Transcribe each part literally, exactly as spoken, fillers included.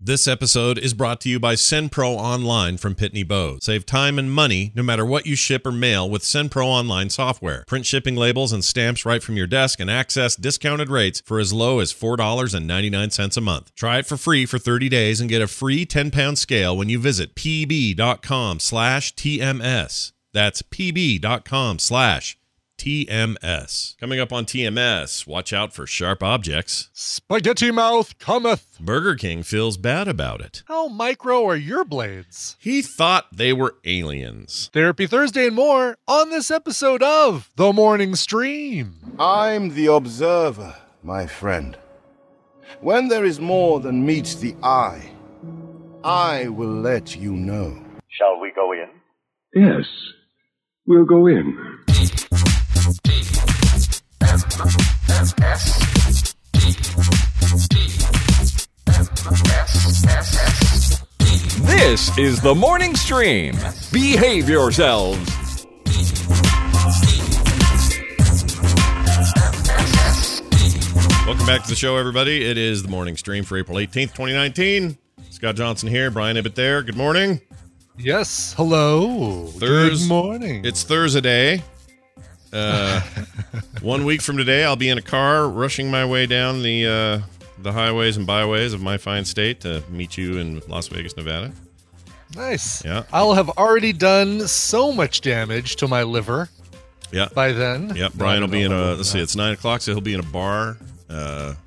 This episode is brought to you by SendPro Online from Pitney Bowes. Save time and money no matter what you ship or mail with SendPro Online software. Print shipping labels and stamps right from your desk and access discounted rates for as low as four dollars and ninety-nine cents a month. Try it for free for thirty days and get a free ten-pound scale when you visit pb.com slash TMS. That's pb.com slash T M S. Coming up on T M S, watch out for sharp objects. Spaghetti mouth cometh. Burger King feels bad about it. How micro are your blades? He thought they were aliens. Therapy Thursday and more on this episode of The Morning Stream. I'm the observer, my friend. When there is more than meets the eye, I will let you know. Shall we go in? Yes, we'll go in. This is the Morning Stream. Behave yourselves. Welcome back to the show, everybody. It is the Morning Stream for April eighteenth, twenty nineteen. Scott Johnson here, Brian Ibbett there. Good morning. Yes, hello. Thurs- Good morning. It's Thursday. Uh, one week from today, I'll be in a car rushing my way down the uh, the highways and byways of my fine state to meet you in Las Vegas, Nevada. Nice. Yeah. I'll have already done so much damage to my liver Yeah. by then. Yeah. Brian will be in a, let's see, it's nine o'clock, so he'll be in a bar, uh,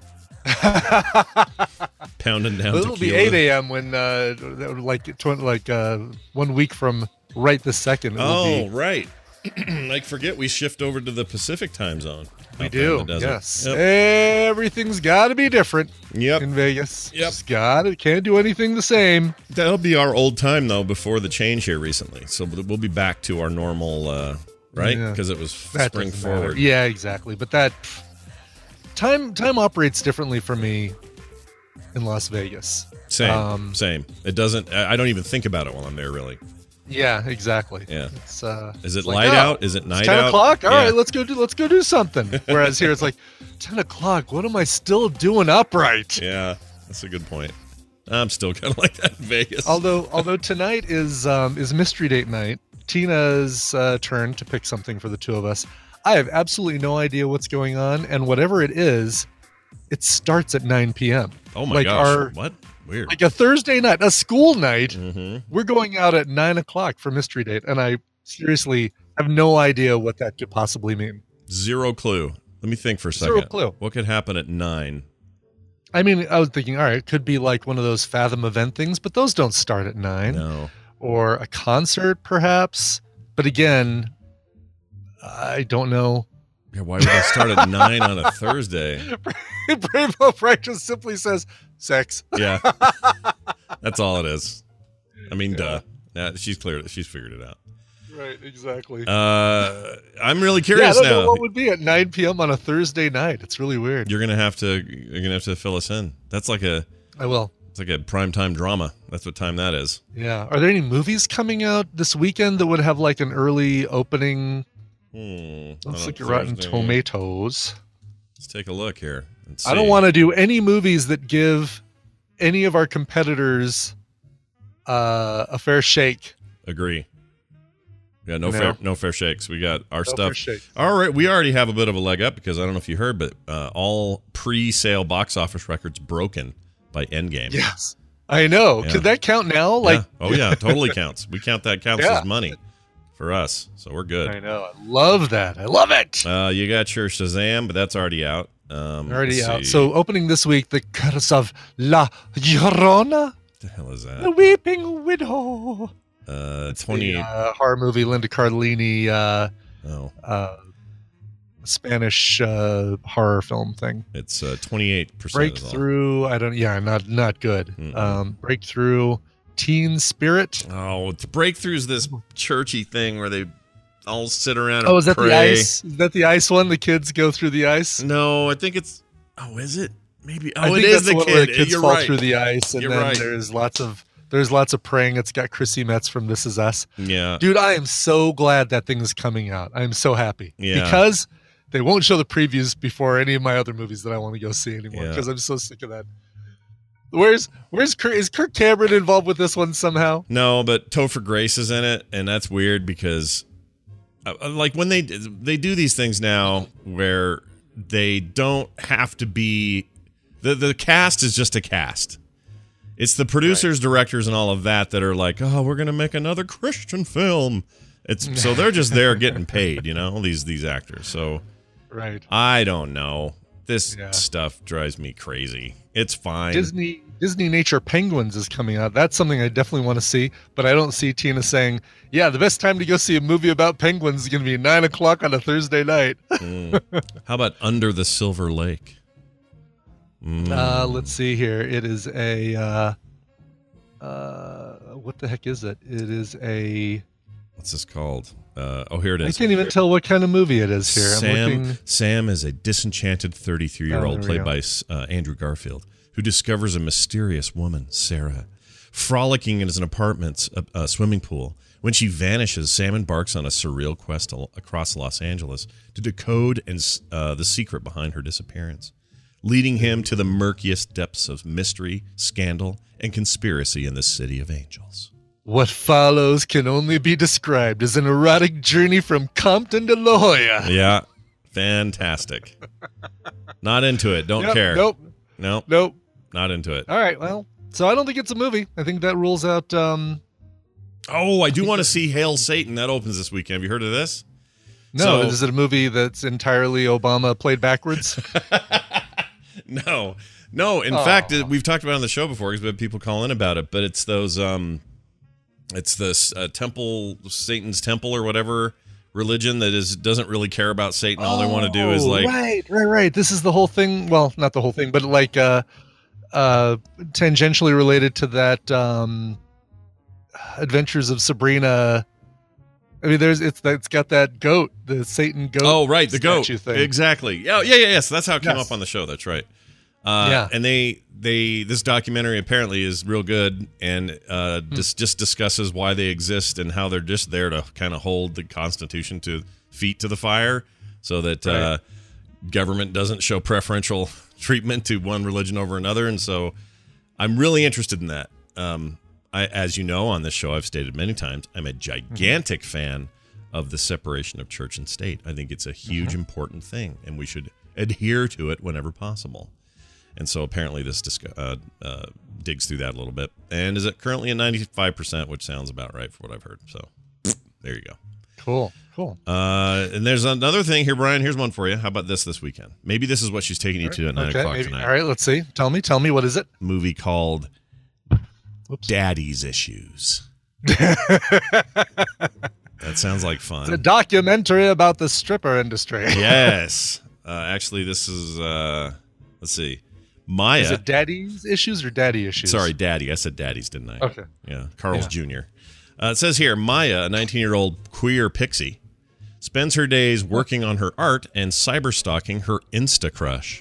pounding down It'll be tequila. eight a.m. when, uh, like, tw- like uh, one week from right this second. It will Oh, be. right. I forget we shift over to the Pacific time zone. We out there in do, the desert. yes. Yep. Everything's got to be different Yep. in Vegas. Yep. Just got it. Can't do anything the same. That'll be our old time, though, before the change here recently. So we'll be back to our normal, uh, right? Yeah. Because it was That spring doesn't matter. forward. Yeah, exactly. But that time time operates differently for me in Las Vegas. Same, Um, same. It doesn't, I I don't even think about it while I'm there, really. Yeah, exactly. Yeah. It's, uh, Is it it's like, light oh, out? Is it night it's ten out? o'clock? All Yeah. right, let's go do let's go do something. Whereas here it's like ten o'clock. What am I still doing upright? Yeah, that's a good point. I'm still kind of like that in Vegas. Although although tonight is um, is mystery date night. Tina's uh, turn to pick something for the two of us. I have absolutely no idea what's going on, and whatever it is, it starts at nine p.m. oh my like gosh. our- What? Weird. Like a Thursday night, a school night. Mm-hmm. We're going out at nine o'clock for mystery date, and I seriously have no idea what that could possibly mean. Zero clue. Let me think for a second. Zero clue. What could happen at nine? I mean, I was thinking, all right, it could be like one of those Fathom event things, but those don't start at nine. No. Or a concert, perhaps. But again, I don't know. Yeah, why would I start at nine on a Thursday? Bravo Bright just simply says sex. Yeah. That's all it is. I mean, duh. Yeah, she's clear. She's figured it out. Right, exactly. Uh, I'm really yeah, I curious don't now. know what would be at nine p.m. on a Thursday night. It's really weird. You're gonna have to. You're gonna have to fill us in. That's like a. I will. It's like a primetime drama. That's what time that is. Yeah. Are there any movies coming out this weekend that would have like an early opening? Hmm. Looks On like a Rotten Thursday. Tomatoes. Let's take a look here. And I don't see. want to do any movies that give any of our competitors uh, a fair shake. Agree. Yeah, no You fair, know? no fair shakes. We got our No stuff. fair shake. All right, we already have a bit of a leg up because I don't know if you heard, but uh, all pre-sale box office records broken by Endgame. Yes. I know. Yeah. Could that count now? Like, Yeah. Oh yeah, totally counts. We count that counts Yeah. as money for us, so we're good. I know. I love that. I love it. Uh, you got your Shazam, but that's already out. Um, Already let's out. see. So opening this week, The Curse of La Llorona, what the hell is The that? Weeping Widow. Uh, It's twenty. the, uh, horror movie, Linda Cardellini, uh, oh, uh, Spanish uh, horror film thing. it's uh, twenty-eight percent. Breakthrough. I don't. Yeah, not not good. Mm-mm. Um, Breakthrough. Teen Spirit. Oh, the Breakthrough's this churchy thing where they all sit around. And Oh, is that the pray. ice? Is that the ice one? The kids go through the ice. No, I think it's. Oh, is it? Maybe. Oh, I it think is that's the one kid. where the kids You're fall right. through the ice, and You're then right. there's lots of there's lots of praying. It's got Chrissy Metz from This Is Us. Yeah. Dude, I am so glad that thing is coming out. I am so happy Yeah. because they won't show the previews before any of my other movies that I want to go see anymore Yeah. because I'm so sick of that Where's where's Kirk, is Kirk Cameron involved with this one somehow? No, but Topher Grace is in it, and that's weird because, uh, like, when they they do these things now where they don't have to be the the cast is just a cast. It's the producers, right. directors, and all of that that are like, oh, we're gonna make another Christian film. It's so they're just there getting paid, you know, these these actors. So, right. I don't know. This yeah. stuff drives me crazy. It's fine. Disney Disney Nature Penguins is coming out. That's something I definitely want to see, but I don't see Tina saying, yeah, the best time to go see a movie about penguins is going to be nine o'clock on a Thursday night. mm. How about Under the Silver Lake? Mm. Uh, let's see here. It is a, uh, uh, what the heck is it? It is a... What's this called? Uh, oh, here it is. I can't even tell what kind of movie it is here. Sam, I'm looking... Sam is a disenchanted thirty-three-year-old oh, played by uh, Andrew Garfield, who discovers a mysterious woman, Sarah, frolicking in an apartment's uh, uh, swimming pool. When she vanishes, Sam embarks on a surreal quest al- across Los Angeles to decode and uh, the secret behind her disappearance, leading him to the murkiest depths of mystery, scandal, and conspiracy in the City of Angels. What follows can only be described as an erotic journey from Compton to La Jolla. Yeah, fantastic. Not into it. Don't yep, care. Nope. Nope. Nope. Not into it. All right, well, so I don't think it's a movie. I think that rules out... Um, oh, I do want to see Hail Satan. That opens this weekend. Have you heard of this? No, so, is it a movie that's entirely Obama played backwards? no. No, in oh. fact, we've talked about it on the show before because we have people call in about it, but it's those... um. It's this uh, temple, Satan's temple or whatever religion that is doesn't really care about Satan. All oh, they want to do is like right, right, right. This is the whole thing. Well, not the whole thing, but like uh, uh, tangentially related to that um, Adventures of Sabrina. I mean, there's it's it's got that goat, the Satan goat. Oh, right, the goat thing. Exactly. Yeah, yeah, yeah. Yes, that's how it came yes. up on the show. That's right. Uh, yeah, and they they this documentary apparently is real good and uh, hmm. just just discusses why they exist and how they're just there to kind of hold the Constitution to feet to the fire, so that right. uh, government doesn't show preferential treatment to one religion over another. And so, I'm really interested in that. Um, I, as you know, on this show, I've stated many times, I'm a gigantic mm-hmm. fan of the separation of church and state. I think it's a huge, mm-hmm. important thing, and we should adhere to it whenever possible. And so apparently this disc- uh, uh, digs through that a little bit. And is it currently at ninety-five percent, which sounds about right for what I've heard. So there you go. Cool, cool. Uh, and there's another thing here, Brian. Here's one for you. How about this this weekend? Maybe this is what she's taking you to at nine okay, o'clock maybe. tonight. All right, let's see. Tell me, tell me, what is it? Movie called Whoops. Daddy's Issues. That sounds like fun. It's a documentary about the stripper industry. Yes. Uh, actually, this is, uh, let's see. Maya. Is it daddy's issues or daddy issues? Sorry, daddy. I said daddy's, didn't I? Okay. Yeah, Carl's Yeah. Junior Uh, it says here, Maya, a nineteen-year-old queer pixie, spends her days working on her art and cyberstalking her Insta crush.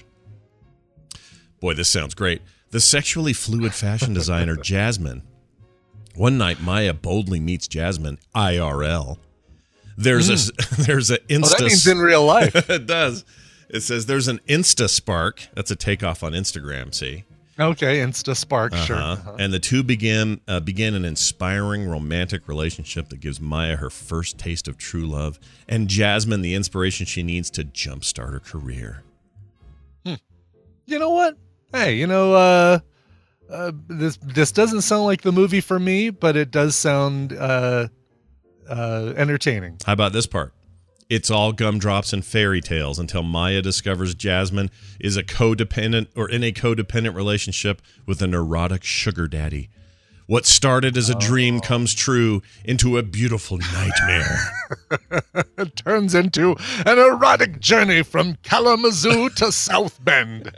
Boy, this sounds great. The sexually fluid fashion designer Jasmine. One night, Maya boldly meets Jasmine I R L. There's mm. a there's an Insta. Oh, that means in real life. It does. It says there's an Insta spark. That's a takeoff on Instagram. See. Okay, Insta spark, uh-huh. sure. Uh-huh. And the two begin uh, begin an inspiring romantic relationship that gives Maya her first taste of true love, and Jasmine the inspiration she needs to jumpstart her career. Hmm. You know what? Hey, you know, uh, uh, this this doesn't sound like the movie for me, but it does sound uh, uh, entertaining. How about this part? It's all gumdrops and fairy tales until Maya discovers Jasmine is a codependent or in a codependent relationship with a neurotic sugar daddy. What started as a oh. dream comes true into a beautiful nightmare. It turns into an erotic journey from Kalamazoo to South Bend.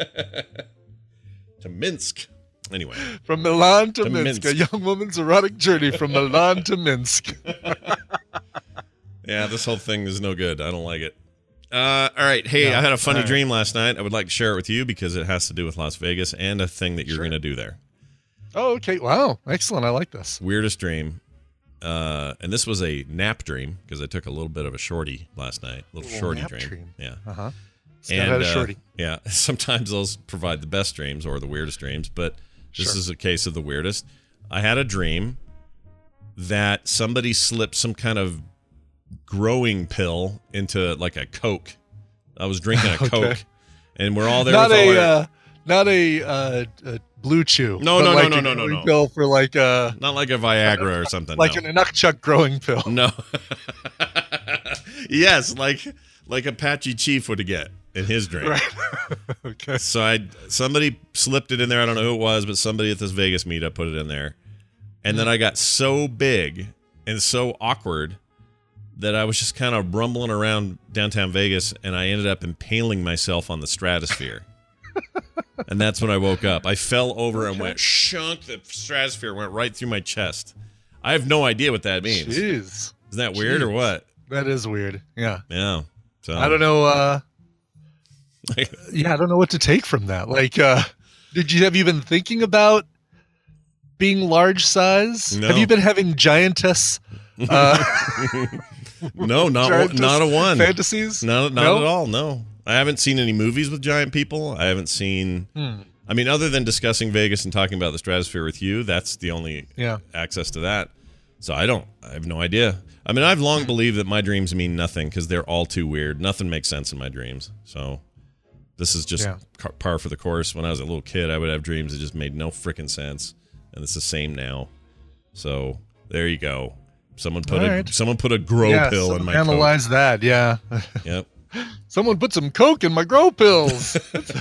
To Minsk. Anyway. From Milan to, to Minsk. Minsk. A young woman's erotic journey from Milan to Minsk. Yeah, this whole thing is no good. I don't like it. Uh, all right. Hey, no, I had a funny right. dream last night. I would like to share it with you because it has to do with Las Vegas and a thing that you're sure. going to do there. Oh, okay. Wow. Excellent. I like this. Weirdest dream. Uh, and this was a nap dream because I took a little bit of a shorty last night. A little, little shorty dream. dream. Yeah. Uh-huh. And had a shorty. Uh, yeah, sometimes those provide the best dreams or the weirdest dreams. But This Sure. is a case of the weirdest. I had a dream that somebody slipped some kind of growing pill into like a Coke. I was drinking a Okay. Coke, and we're all there. Not with all a, our, uh, not a, uh, a Blue Chew. No, but no, no, like no, a no, no, growing no. Pill for like a, not like a Viagra or something. like no. an Inukchuk growing pill. No. Yes, like like Apache Chief would get in his drink. Right. Okay. So I somebody slipped it in there. I don't know who it was, but somebody at this Vegas meetup put it in there. And then I got so big and so awkward that I was just kind of rumbling around downtown Vegas, and I ended up impaling myself on the stratosphere. And that's when I woke up. I fell over and went shunk. The stratosphere went right through my chest. I have no idea what that means. Jeez. Isn't that weird or what? That is weird. Yeah. Yeah. So I don't know. Uh, yeah, I don't know what to take from that. Like, uh, did you have you been thinking about being large size? No. Have you been having giantess? Uh, No, not one, giantess not a one. Fantasies? No, not No? at all. No, I haven't seen any movies with giant people. I haven't seen. Hmm. I mean, other than discussing Vegas and talking about the stratosphere with you, that's the only Yeah. access to that. So I don't. I have no idea. I mean, I've long believed that my dreams mean nothing because they're all too weird. Nothing makes sense in my dreams. So this is just Yeah. car- par for the course. When I was a little kid, I would have dreams that just made no freaking sense, and it's the same now. So there you go. Someone put All a right. someone put a grow yeah, pill so in my analyze that. Yeah. Coke. Yep. Someone put some Coke in my grow pills.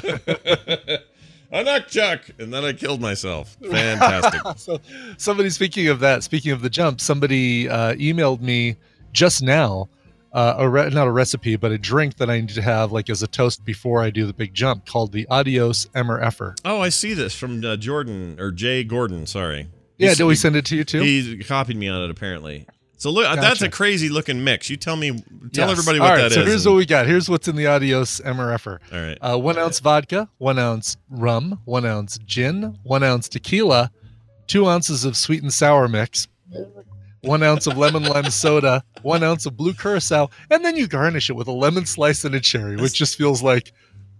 A nutchuck, and then I killed myself. Fantastic. So, somebody speaking of that, speaking of the jump, somebody uh, emailed me just now, uh, a re- not a recipe, but a drink that I need to have like as a toast before I do the big jump, called the Adios Emmer Effer. Oh, I see this from uh, Jordan or Jay Gordon. Sorry. Yeah, He's- did we send it to you too? He copied me on it apparently. So look, that's a Gotcha. crazy looking mix. You tell me, tell Yes. everybody what All right, that is. so here's and- what we got. Here's what's in the Adios Emmer Effer. all right. Uh, one ounce vodka, one ounce rum, one ounce gin, one ounce tequila, two ounces of sweet and sour mix, one ounce of lemon lime soda, one ounce of blue curacao, and then you garnish it with a lemon slice and a cherry, which just feels like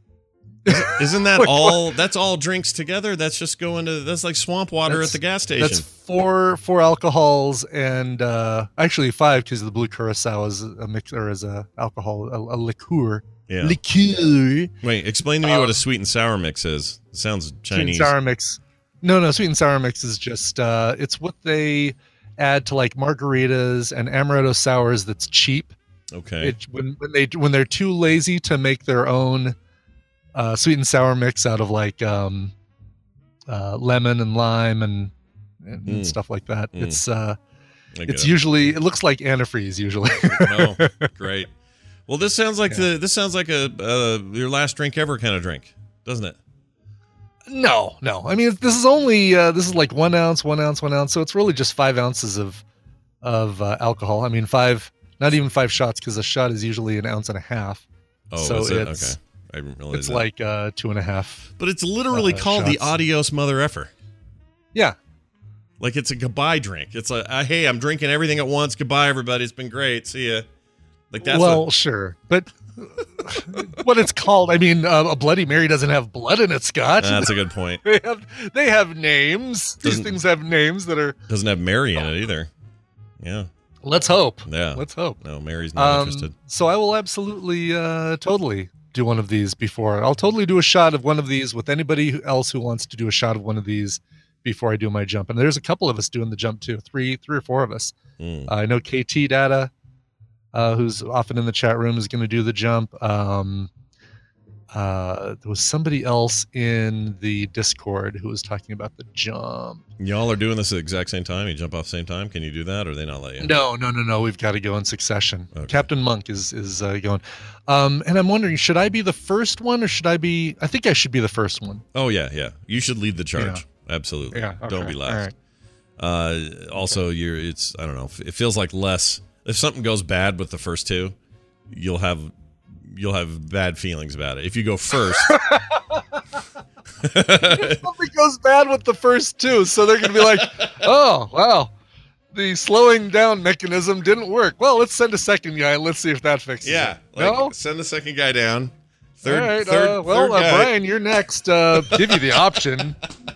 Isn't that Like, all? That's all drinks together. That's just going to. That's like swamp water That's- at the gas station. that's four four alcohols and uh, actually five because the blue curacao is a mix or is a alcohol a, a liqueur yeah. liqueur Wait, explain to me what Um, a sweet and sour mix is. It sounds sweet and Chinese. sour mix. No, no, sweet and sour mix is just uh, it's what they add to like margaritas and amaretto sours. That's cheap. Okay. It, when when they when they're too lazy to make their own uh, sweet and sour mix out of like um, uh, lemon and lime and and, and Mm. stuff like that. Mm. It's uh, I get it's it. usually it looks like antifreeze usually. Oh, great. Well, this sounds like Yeah. the. This sounds like a uh, your last drink ever kind of drink, doesn't it? No, no. I mean, this is only uh, this is like one ounce, one ounce, one ounce. So it's really just five ounces of of uh, alcohol. I mean, five, not even five shots because a shot is usually an ounce and a half. Oh, So is it? it's- Okay. I didn't realize It's that. like uh, two and a half. but it's literally uh, called the shots. Adios Mother Effer. Yeah, Like it's a goodbye drink. It's like, uh, hey, I'm drinking everything at once. Goodbye, everybody. It's been great. See ya. Like that's well, a- sure, but what it's called. I mean, uh, a Bloody Mary doesn't have blood in it, Scott. that's a good point. they have they have names. These Doesn't- things have names that are. Doesn't have Mary in it either. Yeah. Let's hope. Yeah. Let's hope. No, Mary's not Um, interested. so I will absolutely, uh, totally do one of these before. I'll totally do a shot of one of these with anybody who- else who wants to do a shot of one of these before I do my jump. And there's a couple of us doing the jump too. Three, three or four of us. Mm. Uh, I know K T Data, uh, who's often in the chat room, is going to do the jump. Um, uh, there was somebody else in the Discord who was talking about the jump. Y'all are doing this at the exact same time? You jump off the same time? Can you do that or they not let you? No, no, no, no. We've got to go in succession. Okay. Captain Monk is is uh, going, um, and I'm wondering, should I be the first one or should I be? I think I should be the first one. Oh, yeah, yeah. You should lead the charge. Absolutely. Yeah, Don't okay. be All last. right. Uh, also, you're. It's. I don't know. It feels like less. If something goes bad with the first two, you'll have you'll have bad feelings about it. If you go first, Something goes bad with the first two, so they're going to be like, oh, wow, the slowing down mechanism didn't work. Well, let's send a second guy and let's see if that fixes yeah, it. like, No? send the second guy down. Third, All right. third, uh, well, third uh, guy. Brian, you're next. Uh, give you the option.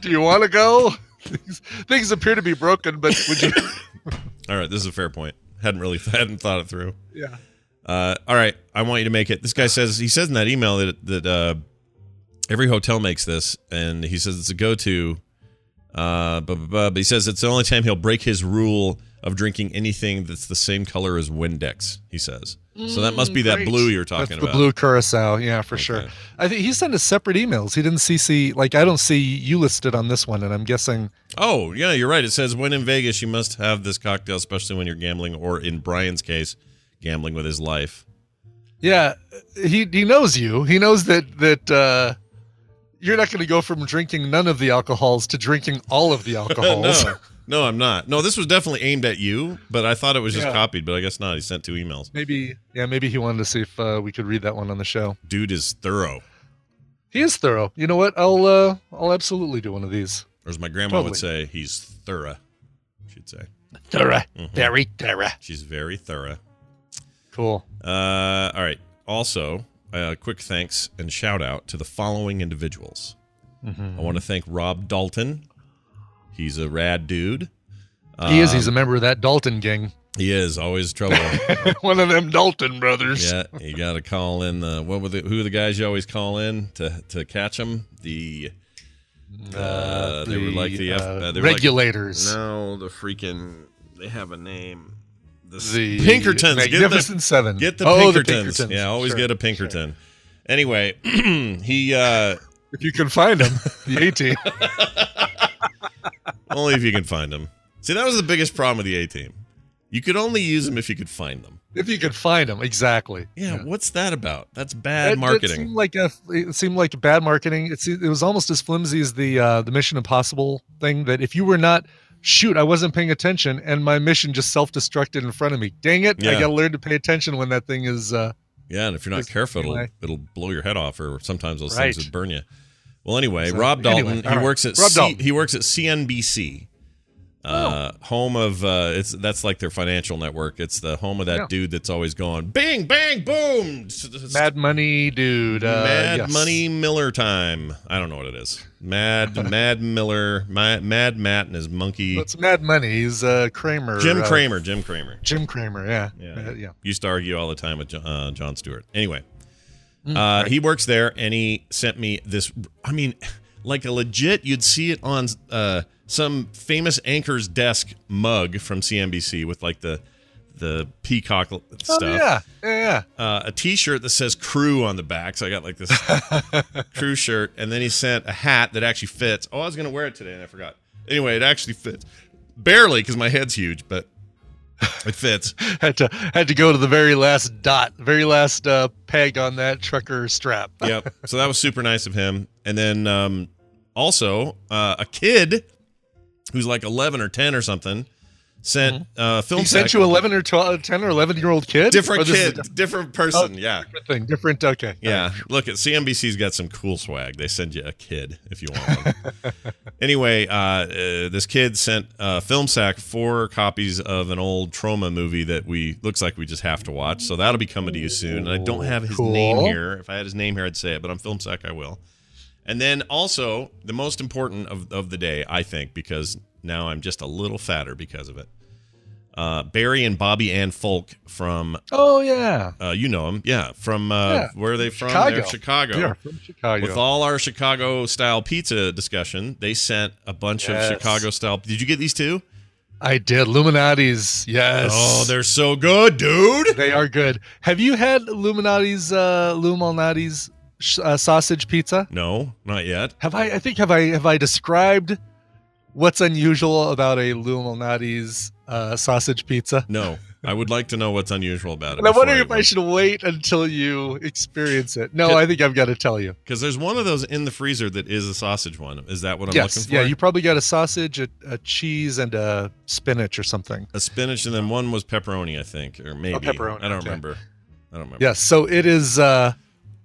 Do you want to go? Things, things appear to be broken, but would you? All right, this is a fair point. Hadn't really hadn't thought it through. Yeah. Uh, all right, I want you to make it. This guy says he says in that email that that uh, every hotel makes this, and he says it's a go-to. Uh, but, but he says it's the only time he'll break his rule of drinking anything that's the same color as Windex. He says so. That must be that Great. blue you're talking That's about. the blue curacao, yeah, for Okay. sure. I think he sent us separate emails. He didn't C C, like I don't see you listed on this one, and I'm guessing. Oh, yeah, you're right. It says when in Vegas, you must have this cocktail, especially when you're gambling, or in Brian's case, gambling with his life. Yeah, he he knows you. He knows that that uh, you're not going to go from drinking none of the alcohols to drinking all of the alcohols. no, no, I'm not. No, this was definitely aimed at you, but I thought it was just Yeah. copied, but I guess not. He sent two emails. Maybe, yeah, maybe he wanted to see if uh, we could read that one on the show. Dude is thorough. He is thorough. You know what? I'll uh, I'll absolutely do one of these. Or as my grandma would Totally. say, he's thorough, she'd say. Thorough, Mhm. very thorough. She's very thorough. Cool. Uh, all right. Also, uh, quick thanks and shout out to the following individuals. Mm-hmm. I want to thank Rob Dalton. He's a rad dude. He is. He's a Um, member of that Dalton gang. He is always trouble. One of them Dalton brothers. Yeah, you got to call in the what were the who are the guys you always call in to to catch them? The uh, they were like the F, uh, uh, they were like- regulators. no, the freaking they have a name. The, s- The Pinkertons. Magnificent get the, Seven. Get the Oh, the Pinkertons. Pinkertons. Yeah, always Sure, get a Pinkerton. Anyway, he uh, If you can find them, the A team. only if you can find them. See, that was the biggest problem with the A team. You could only use them if you could find them. If you could find them, exactly. Yeah, what's that about? That's bad It- It marketing. seemed like a, it seemed like bad marketing. It's, it was almost as flimsy as the uh, the Mission Impossible thing. That if you were not, shoot, I wasn't paying attention, and my mission just self destructed in front of me. Dang it! I Yeah. got to learn to pay attention when that thing is. Uh, Yeah, and if you're not It's- careful, it'll, anyway. it'll blow your head off, or sometimes those Right. things would burn you. Well, anyway, So, Rob Dalton, anyway, he all right. works at Rob C, Dalton. he works at C N B C, uh, home of uh, it's that's like their financial network. It's the home of that Yeah. dude that's always going bang bang boom. S- s- Mad Money, dude. Uh, Mad yes. Money Miller time. I don't know what it is. Mad Mad Miller, Mad, Mad Matt and his monkey. Well, it's Mad Money. He's uh, Kramer. Jim uh, Kramer. Jim Kramer. Jim Kramer. Yeah. Yeah. Uh, yeah. Used to argue all the time with Jo- uh, John Stewart. Anyway, Mm, uh, right. he works there, and he sent me this. I mean, like a legit, you'd see it on uh, some famous anchor's desk mug from C N B C with like the the peacock Oh, stuff. yeah. Yeah. Yeah. Uh, a T-shirt that says "Crew" on the back. So I got like this Crew shirt, and then he sent a hat that actually fits. Oh, I was gonna wear it today, and I forgot. Anyway, it actually fits barely because my head's huge, but it fits. had to had to go to the very last dot, very last uh, peg on that trucker strap. Yep. So that was super nice of him. And then um, also uh, a kid who's like eleven or ten or something sent uh, film. He sent sack- you eleven or twelve, ten or eleven year old kid. different Or this is a kid, different person. Oh, yeah. different thing, different. Okay. Yeah, look at C N B C's got some cool swag. They send you a kid if you want one. Anyway, uh, uh, this kid sent uh, Film Sack four copies of an old Troma movie that we looks like we just have to watch. So that'll be coming to you soon. And I don't have his Cool. name here. If I had his name here, I'd say it. But on Film Sack, I will. And then also the most important of of the day, I think, because now I'm just a little fatter because of it. Uh, Barry and Bobby Ann Folk from Oh yeah. uh, you know them, yeah. From uh, Yeah. where are they from? Chicago. They're Chicago. They are from Chicago. With all our Chicago style pizza discussion, they sent a bunch Yes. of Chicago style. Did you get these too? I did. Illuminati's. Yes. Oh, they're so good, dude. They are good. Have you had Illuminati's uh Illuminati's sh- uh, sausage pizza? No, not yet. Have I I think have I have I described what's unusual about a Illuminati's uh, sausage pizza? No, I would like to know what's unusual about it. And I'm wondering if I should wait until you experience it. No, Can- I think I've got to tell you. because there's one of those in the freezer that is a sausage one. Is that what I'm Yes, looking for? yeah, you probably got a sausage, a, a cheese, and a spinach or something. a spinach, and then one was pepperoni, I think, or maybe. pepperoni, I don't okay. remember. I don't remember. Yes, so it is. Uh,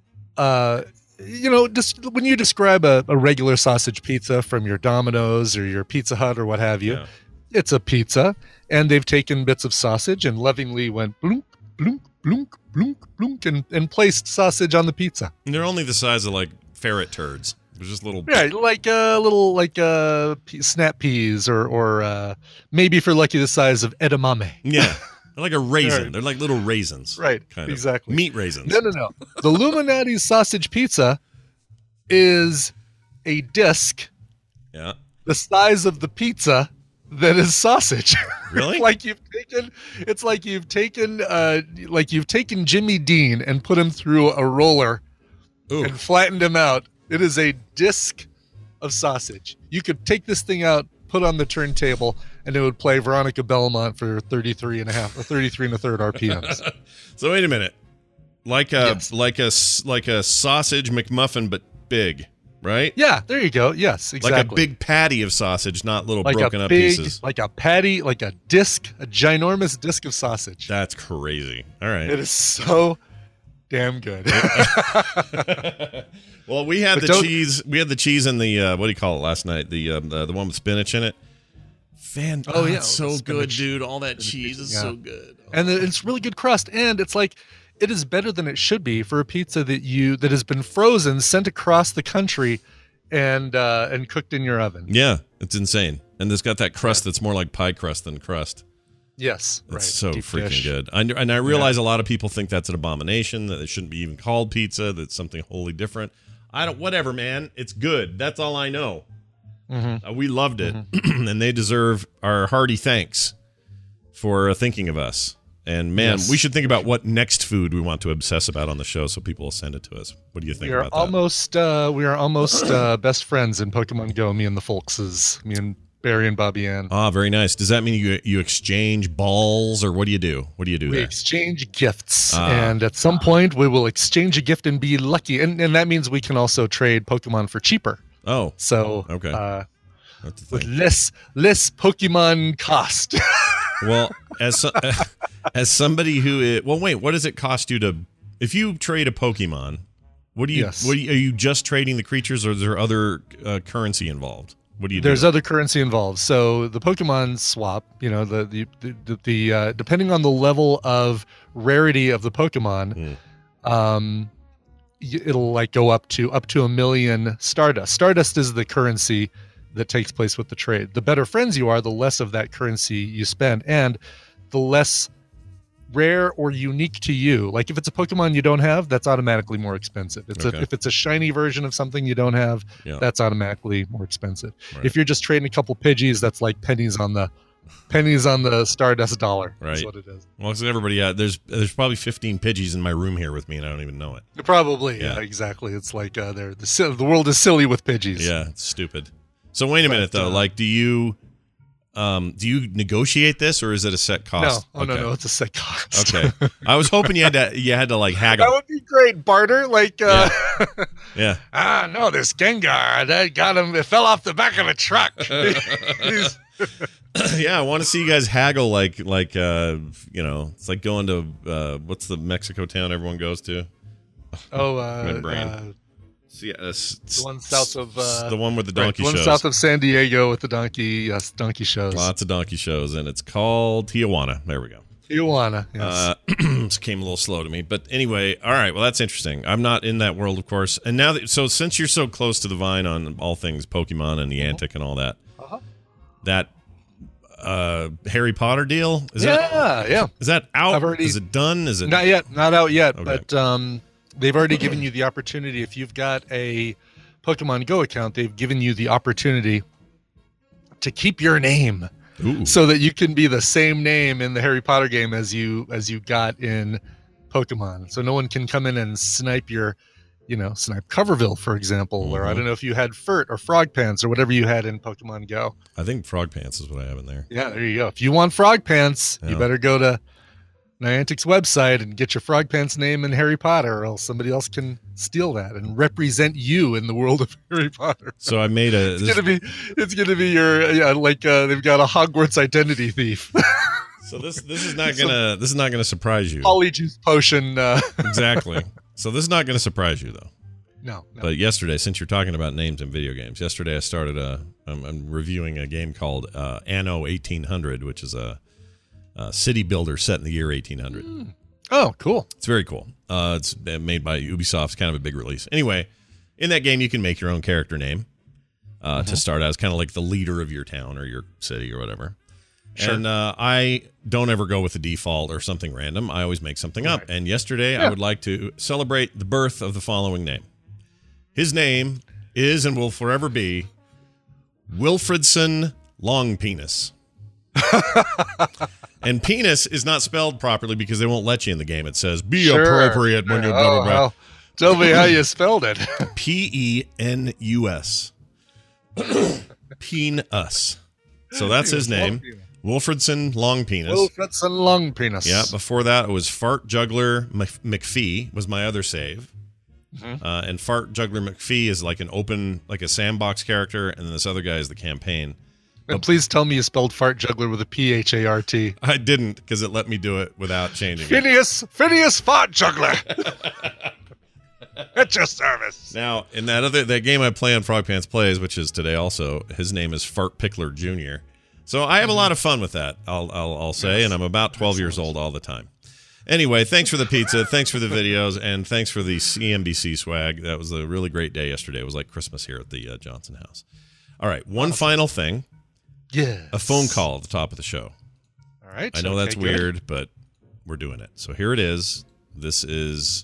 uh, you know, just when you describe a, a regular sausage pizza from your Domino's or your Pizza Hut or what have you, Yeah. it's a pizza, and they've taken bits of sausage and lovingly went blunk, blunk, blunk, blunk, blunk, and, and placed sausage on the pizza. And they're only the size of like ferret turds. It was just little. Yeah, like a uh, little like uh, pe- snap peas, or or uh, maybe if you're lucky, the size of edamame. Yeah, they're like a raisin. Right. They're like little raisins. Right. Kind exactly. of. Meat raisins. No, no, no. The Illuminati sausage pizza is a disc Yeah. the size of the pizza that is sausage. Really? Like you've taken, it's like you've taken, uh, like you've taken Jimmy Dean and put him through a roller Ooh. and flattened him out. It is a disc of sausage. You could take this thing out, put on the turntable, and it would play Veronica Belmont for thirty-three and a half or thirty-three and a third R P Ms. So wait a minute. Like a Yes. like a s- like a sausage McMuffin, but big, right? Yeah, there you go. Yes, exactly. Like a big patty of sausage, not little like broken a up big, pieces. like a patty, like a disc, a ginormous disc of sausage. That's crazy. All right. It is so damn good. Well, we had But the don't- cheese. We had the cheese and the uh, what do you call it last night? The um, the, the one with spinach in it. Fan. Oh, yeah, it's so the good, spinach. dude. All that cheese is yeah. so good. And it's really good crust, and it's like it is better than it should be for a pizza that you that has been frozen, sent across the country, and uh, and cooked in your oven. Yeah, it's insane. And it's got that crust that's more like pie crust than crust. Yes, It's right. so Deep freaking dish. good. I, and I realize a lot of people think that's an abomination, that it shouldn't be even called pizza, that's something wholly different. I don't, whatever, man. It's good. That's all I know. Mhm. Uh, we loved it, and they deserve our hearty thanks for uh, thinking of us. And man, Yes. we should think about what next food we want to obsess about on the show, so people will send it to us. What do you think We are about that? almost uh, we are almost uh, best friends in Pokemon Go. Me and the Folkses, me and Barry and Bobby Ann. Ah, very nice. Does that mean you you exchange balls, or what do you do? What do you do We there? exchange gifts, Ah. and at some point we will exchange a gift and be lucky, and and that means we can also trade Pokemon for cheaper. Oh, So Okay. uh, that's the with thing. less less Pokemon cost. Well, as so, as somebody who is, well, wait, what does it cost you to if you trade a Pokemon? What do you? Yes. What do you, are you just trading the creatures, or is there other uh, currency involved? What do you There's do? other currency involved. So the Pokemon swap, you know, the the the, the uh, depending on the level of rarity of the Pokemon, Hmm. um, y- it'll like go up to up to a million Stardust. Stardust is the currency that takes place with the trade. The better friends you are, the less of that currency you spend, and the less rare or unique to you. Like if it's a Pokemon you don't have, that's automatically more expensive. It's Okay. a, if it's a shiny version of something you don't have, Yeah. that's automatically more expensive. Right. If you're just trading a couple Pidgeys, that's like pennies on the pennies on the Stardust dollar. Right. That's what it is. Well, because everybody, uh, there's there's probably fifteen Pidgeys in my room here with me, and I don't even know it. Probably, Yeah. yeah, exactly. It's like uh, they're the sil- the world is silly with Pidgeys. Yeah, it's stupid. So wait a But, minute though. uh, like, do you um do you negotiate this, or is it a set No, cost? oh no, Okay. no, it's a set cost. Okay. I was hoping you had to you had to like haggle. That would be great, barter. Like, uh, Yeah. ah, no, this Gengar, that got him. It fell off the back of a truck. He's- Yeah, I want to see you guys haggle like like uh you know, it's like going to uh what's the Mexico town everyone goes to? oh, uh, Red brain. uh, See, uh, s- the one south of uh, the one with the right, donkey the one shows. south of San Diego with the donkey. Yes, donkey shows. Lots of donkey shows, and it's called Tijuana. There we go. Tijuana. Yes. Uh, it came a little slow to me, but anyway, all right. Well, that's interesting. I'm not in that world, of course. And now, that, so since you're so close to the vine on all things Pokemon and Niantic and all that, Uh-huh. that uh, Harry Potter deal is that yeah, yeah. is that out? I've already- is it done? Is it Not yet, not out yet, Okay. but um, they've already given you the opportunity. If you've got a Pokemon Go account, they've given you the opportunity to keep your name, Ooh. so that you can be the same name in the Harry Potter game as you as you got in Pokemon. So no one can come in and snipe your, you know, snipe Coverville, for example, or I Mhm. don't know if you had Furt or Frog Pants or whatever you had in Pokemon Go. I think Frog Pants is what I have in there. Yeah, there you go. If you want Frog Pants, Yeah. you better go to Niantic's website and get your Frog Pants name in Harry Potter, or else somebody else can steal that and represent you in the world of Harry Potter. So I made a. It's This, gonna be, it's gonna be your, yeah, like uh, they've got a Hogwarts identity thief, so this this is not gonna this is not gonna surprise you Polyjuice potion. Uh, exactly. So this is not gonna surprise you though. no, no. But yesterday, since you're talking about names in video games, yesterday I started a. I'm, I'm reviewing a game called uh, Anno eighteen hundred, which is a, a city builder set in the year eighteen hundred. Oh, cool. It's very cool. Uh, it's made by Ubisoft. It's kind of a big release. Anyway, in that game, you can make your own character name uh, Mm-hmm. to start as kind of like the leader of your town or your city or whatever. Sure. And uh, I don't ever go with the default or something random. I always make something up. Right. And yesterday, I Yeah. would like to celebrate the birth of the following name. His name is and will forever be Wilfredson Long Penis. And penis is not spelled properly because they won't let you in the game. It says be Sure. appropriate when you're blah, Oh, blah, blah. well, tell me how you spelled it. P E N U S. Peen-us. So that's his name. Wilfredson Long Penis. Wilfredson Long Penis. Yeah, before that it was Fart Juggler Mc- McPhee was my other save. Mm-hmm. Uh, and Fart Juggler McPhee is like an open, like a sandbox character, and then this other guy is the campaign. And please tell me you spelled fart juggler with a P H A R T. I didn't because it let me do it without changing it. Phineas, Phineas Fart Juggler. At your service. Now, in that other that game I play on Frog Pants Plays, which is today also, his name is Fart Pickler Junior So I have a lot of fun with that, I'll I'll, I'll say, Yes. and I'm about twelve Excellent. years old all the time. Anyway, thanks for the pizza, thanks for the videos, and thanks for the C N B C swag. That was a really great day yesterday. It was like Christmas here at the uh, Johnson house. All right, one final thing. Yeah. A phone call at the top of the show. All right. I know okay, that's good. weird, but we're doing it. So here it is. This is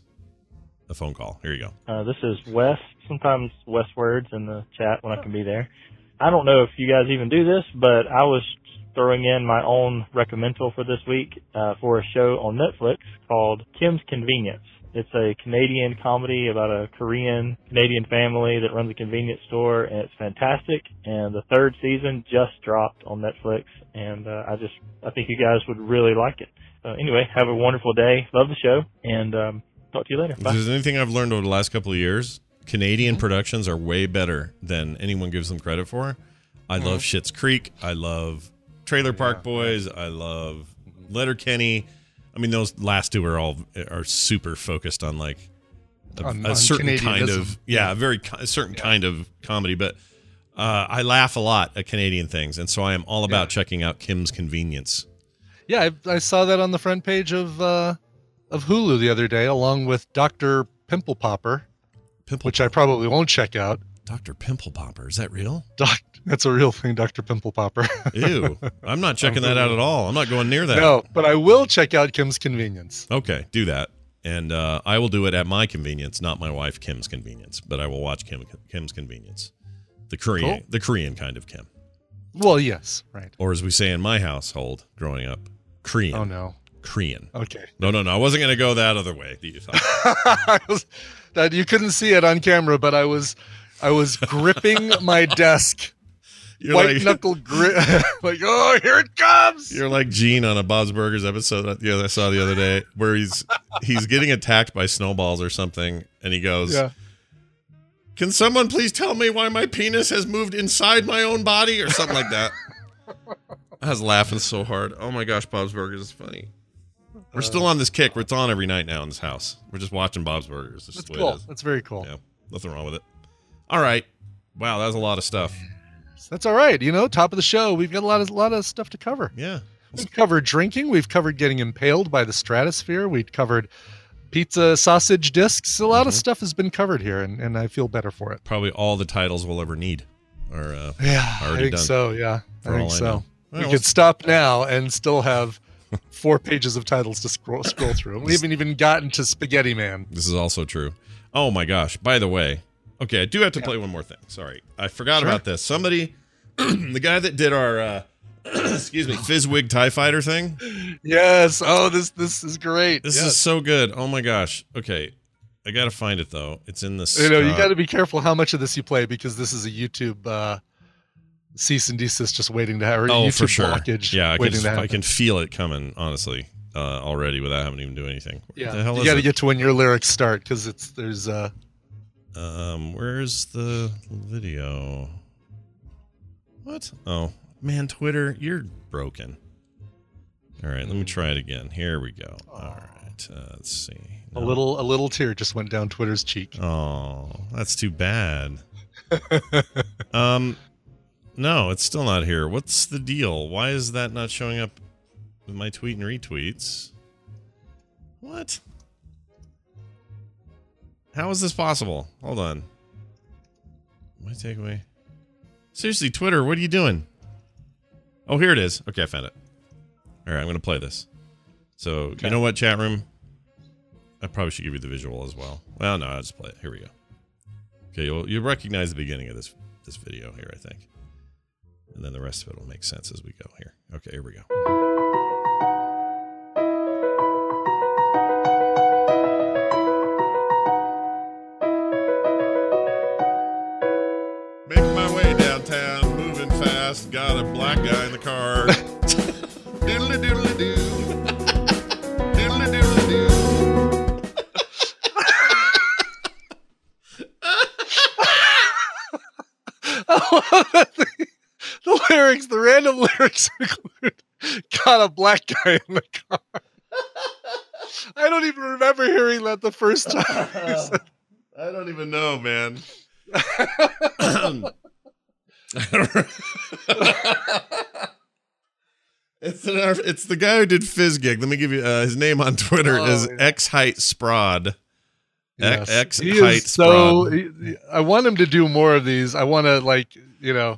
a phone call. Here you go. Uh, this is Wes, sometimes Wes Words in the chat when I can be there. I don't know if you guys even do this, but I was throwing in my own recommendal for this week uh, for a show on Netflix called Kim's Convenience. It's a Canadian comedy about a Korean Canadian family that runs a convenience store, and it's fantastic. And the third season just dropped on Netflix, and uh, I just I think you guys would really like it. So anyway, have a wonderful day. Love the show, and um, talk to you later. If Bye. there's anything I've learned over the last couple of years, Canadian productions are way better than anyone gives them credit for. I love Schitt's Creek. I love Trailer Park Boys. I love Letterkenny. I mean, those last two are all are super focused on like a, On- a on certain kind Canadianism. of yeah, a very ki- a certain kind of comedy. But uh, I laugh a lot at Canadian things, and so I am all about Yeah. checking out Kim's Convenience. Yeah, I, I saw that on the front page of uh, of Hulu the other day, along with Doctor Pimple Popper, Pimple, which I probably won't check out. Doctor Pimple Popper, is that real? Doc, that's a real thing, Doctor Pimple Popper. Ew, I'm not checking that out at all. I'm not going near that. No, but I will check out Kim's Convenience. Okay, do that. And uh, I will do it at my convenience, not my wife Kim's convenience. But I will watch Kim, Kim's Convenience. The Korean, Cool. the Korean kind of Kim. Well, yes, right. Or as we say in my household growing up, Korean. Oh no. Korean. Okay. No, no, no. I wasn't going to go that other way that you thought. I was, that you couldn't see it on camera, but I was, I was gripping my desk, You're white like, knuckle grip, like, oh, here it comes. You're like Gene on a Bob's Burgers episode that the other I saw the other day where he's he's getting attacked by snowballs or something, and he goes, Yeah. "Can someone please tell me why my penis has moved inside my own body?" or something like that. I was laughing so hard. Oh my gosh, Bob's Burgers is funny. We're still on this kick. It's on every night now in this house. We're just watching Bob's Burgers. That's That's the way cool. it is. That's very cool. Yeah, nothing wrong with it. All right. Wow, that was a lot of stuff. That's all right. You know, top of the show, we've got a lot of lot of stuff to cover. Yeah. We've covered drinking. We've covered getting impaled by the stratosphere. We've covered pizza sausage discs. A lot Mm-hmm. of stuff has been covered here, and, and I feel better for it. Probably all the titles we'll ever need are uh, Yeah, I already think done. so. Yeah, For I all think I so. know. we Well, could stop now and still have four pages of titles to scroll scroll through. We haven't even gotten to Spaghetti Man. This is also true. Oh my gosh. By the way, okay, I do have to play one more thing. Sorry. I forgot Sure. about this. Somebody, the guy that did our, uh, excuse me, Fizzwig TIE Fighter thing. Yes. Oh, this this is great. This Yes. is so good. Oh my gosh. Okay. I got to find it though. It's in the You know, you Scott- got to be careful how much of this you play because this is a YouTube uh, cease and desist just waiting to have or Oh, YouTube for sure. blockage. Yeah, I can, waiting just- to happen. I can feel it coming, honestly, uh, already without having to even do anything. What Yeah, the hell you is got to it? get to when your lyrics start because it's there's uh Um, where's the video? What? Oh, man, Twitter, you're broken. All right, let me try it again. Here we go. All right, uh, let's see. a No. little a little tear just went down Twitter's cheek. Oh, that's too bad. um, no, it's still not here. What's the deal? Why is that not showing up with my tweet and retweets? What? How is this possible? Hold on. My takeaway. Seriously, Twitter, what are you doing? Oh, here it is. Okay, I found it. All right, I'm going to play this. So, okay. You know what, chat room? I probably should give you the visual as well. Well, no, I'll just play it. Here we go. Okay, you'll, you'll recognize the beginning of this this video here, I think. And then the rest of it will make sense as we go here. Okay, here we go. Making my way downtown, moving fast, got a black guy in the car. Doodly doodly doo. Doodly doodly doo. The lyrics, the random lyrics include got a black guy in the car. I don't even remember hearing that the first time. Uh, I don't even know, man. It's an, it's the guy who did Fizzgig. Let me give you uh, his name on Twitter oh, is yeah. X Height Sprod. Yes. X he Height is so. He, I want him to do more of these. I want to like you know.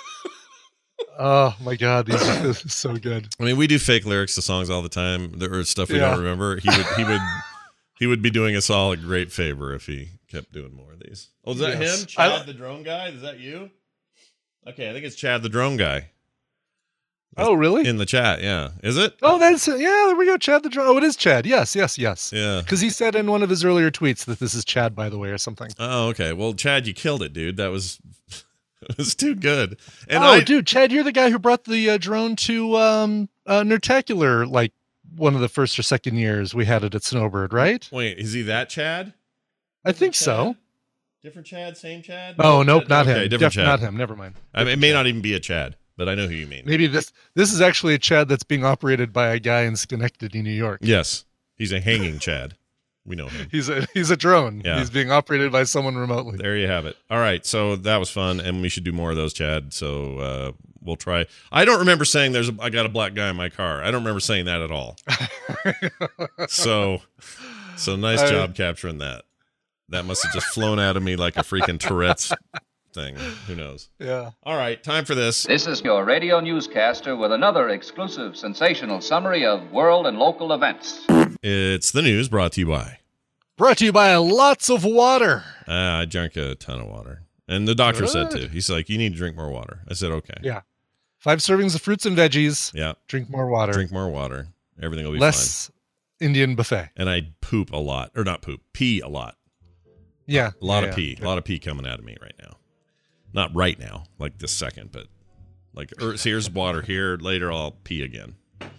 Oh my God, these are so good. I mean, we do fake lyrics to songs all the time. There are stuff we yeah. don't remember. He would he would he would be doing us all a great favor if he kept doing more of these. Oh, is that yes. him? Chad I, the drone guy? Is that you? Okay, I think it's Chad the drone guy. Oh, really? In the chat, yeah. Is it? Oh, that's yeah. There we go, Chad the drone. Oh, it is Chad. Yes, yes, yes. Yeah. Because he said in one of his earlier tweets that this is Chad, by the way, or something. Oh, okay. Well, Chad, you killed it, dude. That was. It was too good. And oh, I, dude, Chad, you're the guy who brought the uh, drone to um, uh, Nerdtacular, like one of the first or second years we had it at Snowbird, right? Wait, is he that Chad? Different I think Chad? so. Different Chad, same Chad? Oh, nope, not okay, him. Different Def- Chad. Not him. Never mind. I mean, it may not even be a Chad, but I know who you mean. Maybe this this is actually a Chad that's being operated by a guy in Schenectady, New York. Yes, he's a hanging Chad. We know him. He's a he's a drone. Yeah. He's being operated by someone remotely. There you have it. All right, so that was fun, and we should do more of those, Chad. So uh, we'll try. I don't remember saying there's a, I got a black guy in my car. I don't remember saying that at all. so, so nice I, job capturing that. That must have just flown out of me like a freaking Tourette's thing. Who knows? Yeah. All right, time for this. This is your radio newscaster with another exclusive, sensational summary of world and local events. It's the news brought to you by. Brought to you by lots of water. Uh, I drank a ton of water. And the doctor Good. said too. He's like, you need to drink more water. I said, okay. Yeah. Five servings of fruits and veggies. Yeah. Drink more water. Drink more water. Everything will be Less fine. Indian buffet. And I poop a lot. Or not poop. Pee a lot. Yeah. A lot yeah, of pee. yeah. A lot of pee coming out of me right now. Not right now, like this second, but like here's water here. Later I'll pee again.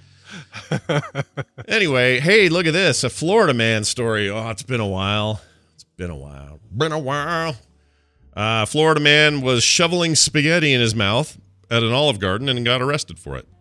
Anyway, hey, look at this. A Florida man story. Oh, it's been a while. It's been a while. Been a while. Uh, Florida man was shoveling spaghetti in his mouth at an Olive Garden and got arrested for it.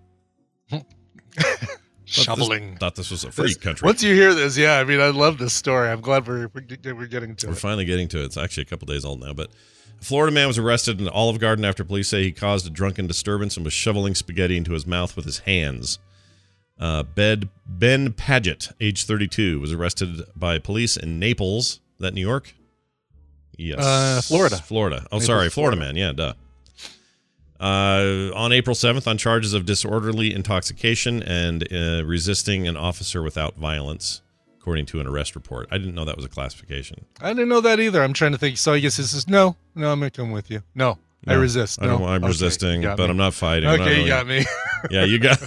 Shoveling. Thought this, thought this was a free this, country. Once you hear this, yeah, I mean, I love this story. I'm glad we're we're getting to We're it. We're finally getting to it. It's actually a couple days old now, but a Florida man was arrested in an Olive Garden after police say he caused a drunken disturbance and was shoveling spaghetti into his mouth with his hands. Uh, Bed, Ben Paget, age thirty-two, was arrested by police in Naples. Is that New York? Yes. Uh, Florida. Florida. Oh, Naples, sorry. Florida, Florida man. Yeah, duh. Uh, on April seventh on charges of disorderly intoxication and uh, resisting an officer without violence, according to an arrest report. I didn't know that was a classification. I didn't know that either. I'm trying to think. So I guess this is no, no. I'm gonna come with you. No, no I resist. I don't, no. I'm okay, resisting, but me. I'm not fighting. Okay, not really, you got me. Yeah, you got.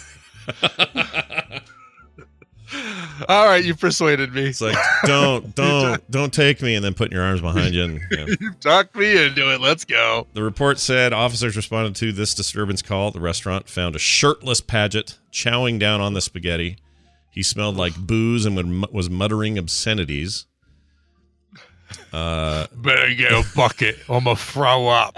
All right, you persuaded me. It's like don't, don't, don't take me, and then putting your arms behind you. And, you know. You've talked me into it. Let's go. The report said officers responded to this disturbance call at the restaurant, found a shirtless Paget chowing down on the spaghetti. He smelled like booze and was muttering obscenities. Uh, Better get a bucket. I'm gonna throw up.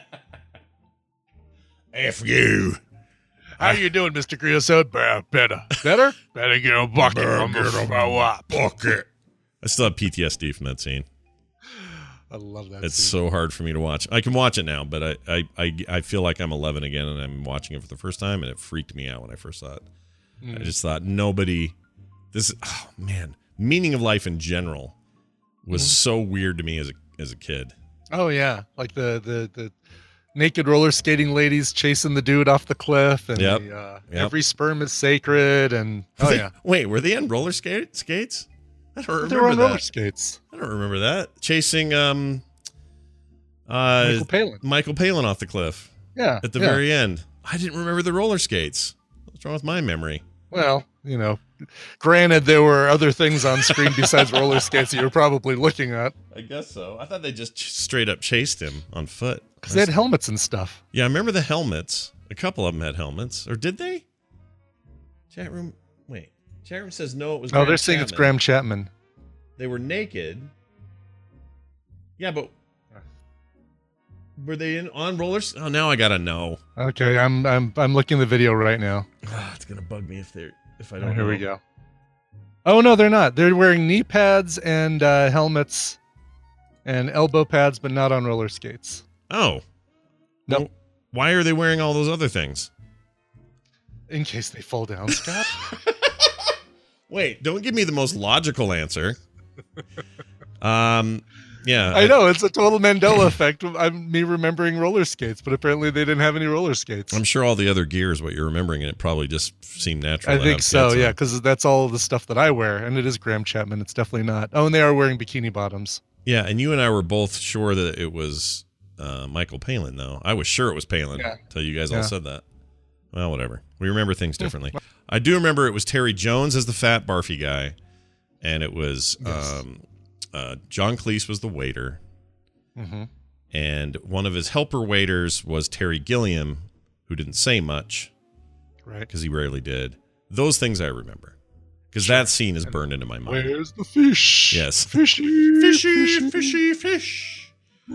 F you. How you doing, Mister Creosote? Better, better, better. Better get a bucket. I'm gonna throw up. Bucket. I still have P T S D from that scene. I love that. It's scene. so hard for me to watch. I can watch it now, but I, I, I, I feel like I'm eleven again, and I'm watching it for the first time, and it freaked me out when I first saw it. Mm. I just thought nobody. This, oh man, meaning of life in general was mm. so weird to me as a as a kid. Oh yeah, like the the the naked roller skating ladies chasing the dude off the cliff, and Yep. the, uh, Yep. every sperm is sacred, and oh They- yeah, Wait, were they on roller skate skates? I don't remember they were on that. roller skates. I don't remember that. Chasing um uh Michael Palin. Michael Palin off the cliff Yeah, at the yeah. very end. I didn't remember the roller skates. What's wrong with my memory? Well, you know, granted, there were other things on screen besides roller skates that you were probably looking at I guess so. I thought they just ch- straight up chased him on foot. because they had helmets and stuff. Yeah, I remember the helmets. A couple of them had helmets. Or did they? Chat room. Wait. Chat room says no, it was Oh, Graham they're saying it's Chapman. Graham Chapman. They were naked. Yeah, but were they in on rollers? Oh, now I gotta know. Okay, I'm I'm I'm looking at the video right now. Ah, it's gonna bug me if they're if I Oh, don't. here know. we go. Oh no, they're not. They're wearing knee pads and uh, helmets and elbow pads, but not on roller skates. Oh. Nope. Well, why are they wearing all those other things? In case they fall down, Scott. Wait, don't give me the most logical answer. Um, yeah. I know it's a total Mandela effect. of I'm me remembering roller skates, but apparently they didn't have any roller skates. I'm sure all the other gear is what you're remembering, and it probably just seemed natural. I to think have so, kids yeah, on. because that's all the stuff that I wear, and it is Graham Chapman. It's definitely not. Oh, and they are wearing bikini bottoms. Yeah, and you and I were both sure that it was uh, Michael Palin, though. I was sure it was Palin Yeah. until you guys Yeah. all said that. Well, whatever. We remember things differently. I do remember it was Terry Jones as the fat barfy guy, and it was Yes. um, uh, John Cleese was the waiter, Mm-hmm. and one of his helper waiters was Terry Gilliam, who didn't say much Right. because he rarely did. Those things I remember because that scene is burned into my mind. Where's the fish? Yes. Fishy, Fishy, fishy, fish.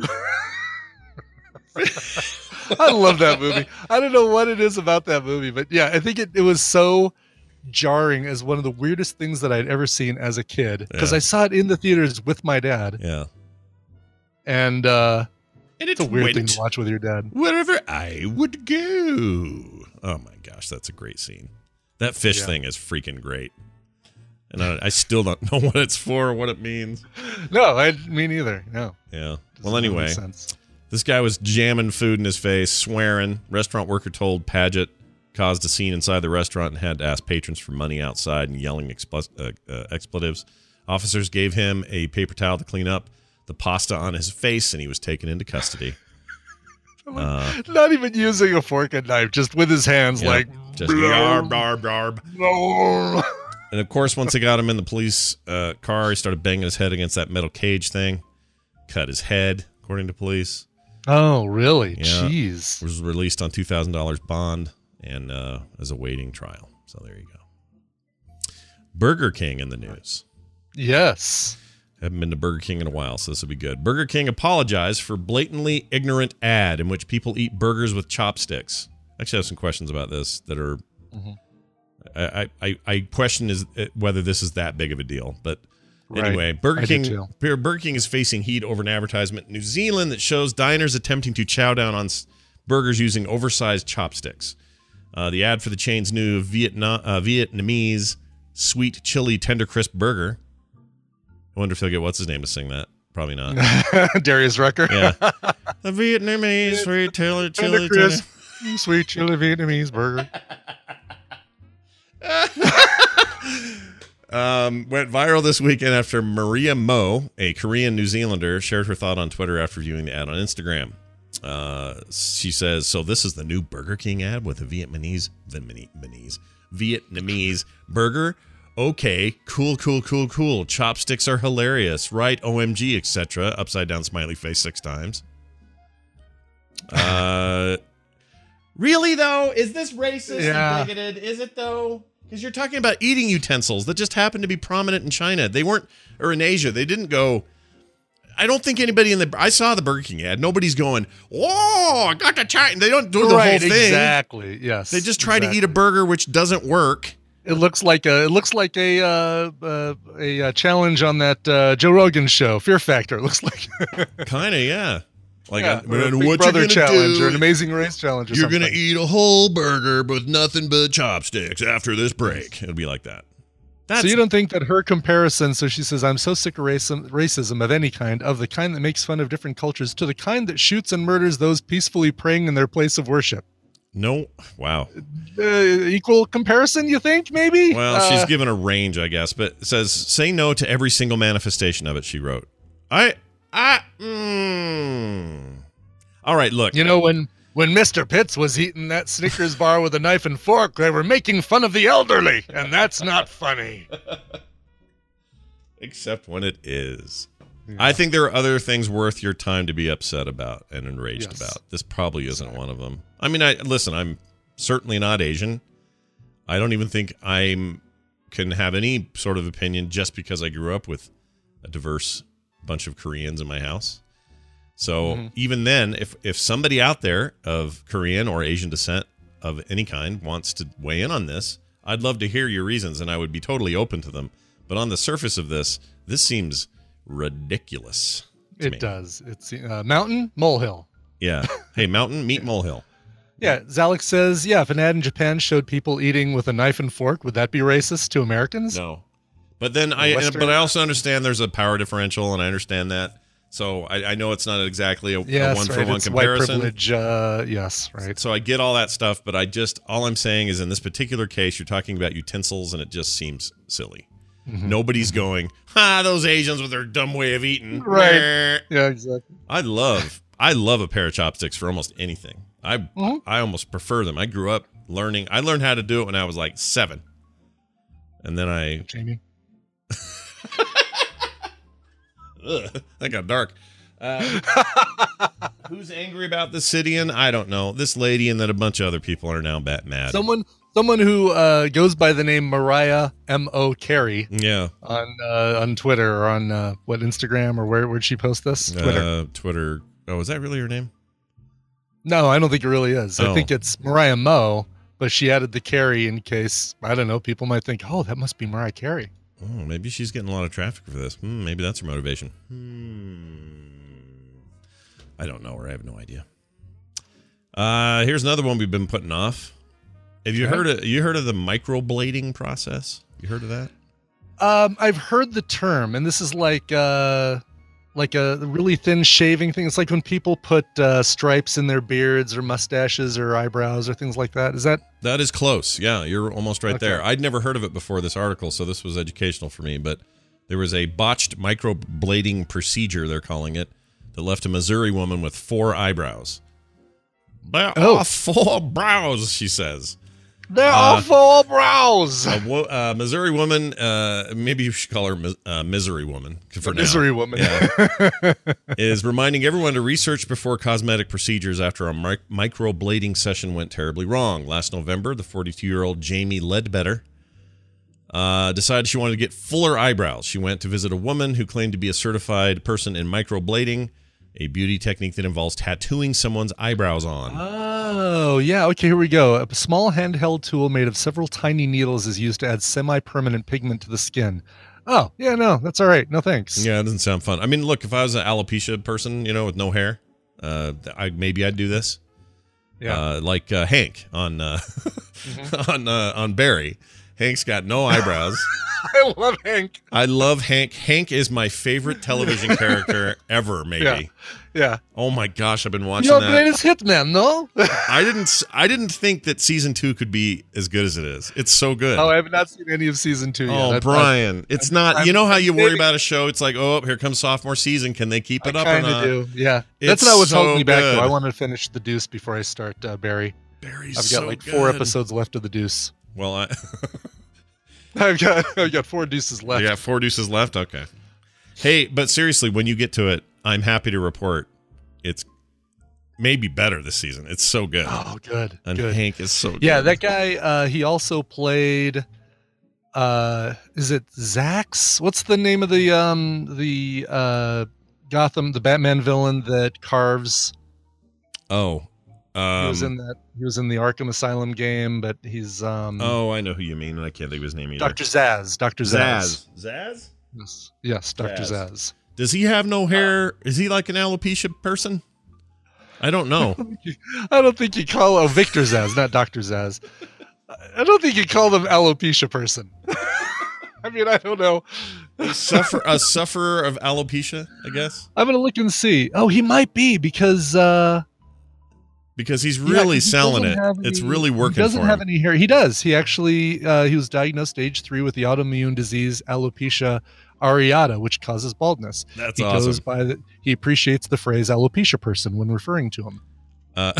I love that movie. I don't know what it is about that movie, but yeah, I think it, it was so jarring as one of the weirdest things that I'd ever seen as a kid because Yeah. I saw it in the theaters with my dad, Yeah. and uh, And it's a weird thing to watch with your dad. wherever I would go. Oh my gosh, that's a great scene. That fish Yeah. thing is freaking great. And I, I still don't know what it's for or what it means. No, I me neither. No. Yeah. Doesn't Well, make any anyway, sense. this guy was jamming food in his face, swearing. Restaurant worker told Paget caused a scene inside the restaurant and had to ask patrons for money outside and yelling expl- uh, uh, expletives. Officers gave him a paper towel to clean up the pasta on his face, and he was taken into custody. Uh, Not even using a fork and knife, just with his hands, yeah, like just yarb, yarb, yarb. "Blurb." And of course, once they got him in the police uh, car, he started banging his head against that metal cage thing. Cut his head, according to police. Oh, really? Yeah. Jeez. Was released on two thousand dollars bond and uh, is awaiting trial. So there you go. Burger King in the news. Yes. Haven't been to Burger King in a while, so this will be good. Burger King apologized for blatantly ignorant ad in which people eat burgers with chopsticks. I actually have some questions about this that are. Mhm. I, I I question is whether this is that big of a deal, but Right. anyway, Burger I do King too. Burger King is facing heat over an advertisement in New Zealand that shows diners attempting to chow down on s- burgers using oversized chopsticks. Uh, the ad for the chain's new Vietnam uh, Vietnamese sweet chili tender crisp burger. I wonder if they'll get what's his name to sing that. Probably not. Darius Rucker. Yeah, the Vietnamese sweet chili chili Tender crisp, sweet chili Vietnamese burger. Um, went viral this weekend after Maria Mo, a Korean New Zealander, shared her thought on Twitter after viewing the ad on Instagram. Uh, she says, "So this is the new Burger King ad with a Vietnamese, Vietnamese, Vietnamese burger. Okay, cool, cool, cool, cool. Chopsticks are hilarious, right? O M G, et cetera" Upside down smiley face six times. Uh, really though, is this racist Yeah. and bigoted? Is it though? Because you're talking about eating utensils that just happen to be prominent in China. They weren't, or in Asia. They didn't go. I don't think anybody in the. I saw the Burger King ad. Nobody's going, "Oh, I got the China." They don't do the Right, whole thing. exactly. Yes. They just try to eat a exactly. burger which doesn't work. It looks like a. It looks like a uh, uh, a uh, challenge on that uh, Joe Rogan show, Fear Factor. It looks like. Kind of, yeah. Like, yeah, uh, or a what Big you Brother gonna challenge do? or an Amazing Race challenge. Or You're something. gonna eat a whole burger with nothing but chopsticks after this break. It'll be like that. That's, so you don't think that her comparison, so she says, I'm so sick of racism, racism of any kind, of the kind that makes fun of different cultures, to the kind that shoots and murders those peacefully praying in their place of worship. No. Wow. Uh, equal comparison, you think, maybe? Well, uh, she's given a range, I guess, but it says, say no to every single manifestation of it, she wrote. I, I, mm. All right, look. You know, when, when Mister Pitts was eating that Snickers bar with a knife and fork, they were making fun of the elderly, and that's not funny. Except when it is. Yeah. I think there are other things worth your time to be upset about and enraged yes. about. This probably isn't Sorry. one of them. I mean, I listen, I'm certainly not Asian. I don't even think I can have any sort of opinion just because I grew up with a diverse bunch of Koreans in my house. So mm-hmm. even then, if, if somebody out there of Korean or Asian descent of any kind wants to weigh in on this, I'd love to hear your reasons, and I would be totally open to them. But on the surface of this, this seems ridiculous. It me. does. It's uh, mountain, molehill. Yeah. Hey, mountain, meet molehill. Yeah. Zalek says, yeah, if an ad in Japan showed people eating with a knife and fork, would that be racist to Americans? No. But then I, Western... but I also understand there's a power differential, and I understand that. So I, I know it's not exactly a, yes, a one right. for one it's comparison. White privilege, uh, yes, right. So I get all that stuff, but I just all I'm saying is in this particular case, you're talking about utensils, and it just seems silly. Mm-hmm. Nobody's going, ha, those Asians with their dumb way of eating. Right. Yeah, exactly. I love, I love a pair of chopsticks for almost anything. I, mm-hmm. I almost prefer them. I grew up learning. I learned how to do it when I was like seven, and then I. Jamie. Ugh, that got dark. Uh, who's angry about the Sidian? I don't know. This lady and then a bunch of other people are now bat mad. Someone. Someone who uh, goes by the name Mariah M O Carey, yeah, on uh, on Twitter or on uh, what Instagram or where would she post this? Twitter. Uh, Twitter. Oh, is that really her name? No, I don't think it really is. Oh. I think it's Mariah Mo, but she added the Carey in case I don't know. People might think, oh, that must be Mariah Carey. Oh, maybe she's getting a lot of traffic for this. Hmm, maybe that's her motivation. Hmm. I don't know, or I have no idea. Uh, here's another one we've been putting off. Have you okay. heard of you heard of the microblading process? You heard of that? Um, I've heard the term, and this is like uh, like a really thin shaving thing. It's like when people put uh, stripes in their beards or mustaches or eyebrows or things like that. Is that? That is close. Yeah, you're almost right okay. there. I'd never heard of it before this article, so this was educational for me. But there was a botched microblading procedure, they're calling it, that left a Missouri woman with four eyebrows. There oh. are four brows, she says. There are uh, four brows. A wo- uh, Missouri woman, uh, maybe you should call her mis- uh, Misery Woman. For Misery now. Woman. Yeah. Is reminding everyone to research before cosmetic procedures after a mi- microblading session went terribly wrong. Last November, the forty-two-year-old Jamie Ledbetter uh, decided she wanted to get fuller eyebrows. She went to visit a woman who claimed to be a certified person in microblading, a beauty technique that involves tattooing someone's eyebrows on. Oh, yeah. Okay, here we go. A small handheld tool made of several tiny needles is used to add semi-permanent pigment to the skin. Oh, yeah, no, that's all right. No thanks. Yeah, it doesn't sound fun. I mean, look, if I was an alopecia person, you know, with no hair, uh, I maybe I'd do this. Yeah. Uh, like uh, Hank on uh, mm-hmm. on uh, on Barry. Hank's got no eyebrows. I love Hank. I love Hank. Hank is my favorite television character ever, maybe. Yeah. yeah. Oh my gosh, I've been watching Your that. Your greatest hitman, no? I didn't I didn't think that season two could be as good as it is. It's so good. Oh, I have not seen any of season two yet. Oh, I, Brian. I, it's I, not I'm, you know how you worry maybe, about a show, it's like, oh, here comes sophomore season. Can they keep it I up or not? do. Yeah. It's That's what I was so holding me back good. though. I wanted to finish The Deuce before I start uh, Barry. Barry's I've got so like good. four episodes left of The Deuce. Well, I I've got I've got four deuces left. Yeah, four deuces left. Okay. Hey, but seriously, when you get to it, I'm happy to report it's maybe better this season. It's so good. Oh, good. And good. Hank is so good. Yeah, that guy. Uh, he also played. Uh, is it Zax? What's the name of the um the uh Gotham the Batman villain that carves? Oh. Um, he was in that. He was in the Arkham Asylum game, but he's. Um, oh, I know who you mean, and I can't think of his name either. Doctor Zaz. Doctor Zaz. Zaz. Zaz? Yes. Yes, Doctor Zaz. Zaz. Does he have no hair? Is he like an alopecia person? I don't know. I don't think you call oh Victor Zaz, not Doctor Zaz. I don't think you call them alopecia person. I mean, I don't know. Suffer a sufferer of alopecia, I guess. I'm gonna look and see. Oh, he might be because uh, because he's really yeah, he selling it. any, It's really working. He doesn't for have him. any hair. He does. He actually uh, he was diagnosed stage three with the autoimmune disease alopecia areata, which causes baldness. That's he awesome. Goes by the, he appreciates the phrase alopecia person when referring to him. Uh,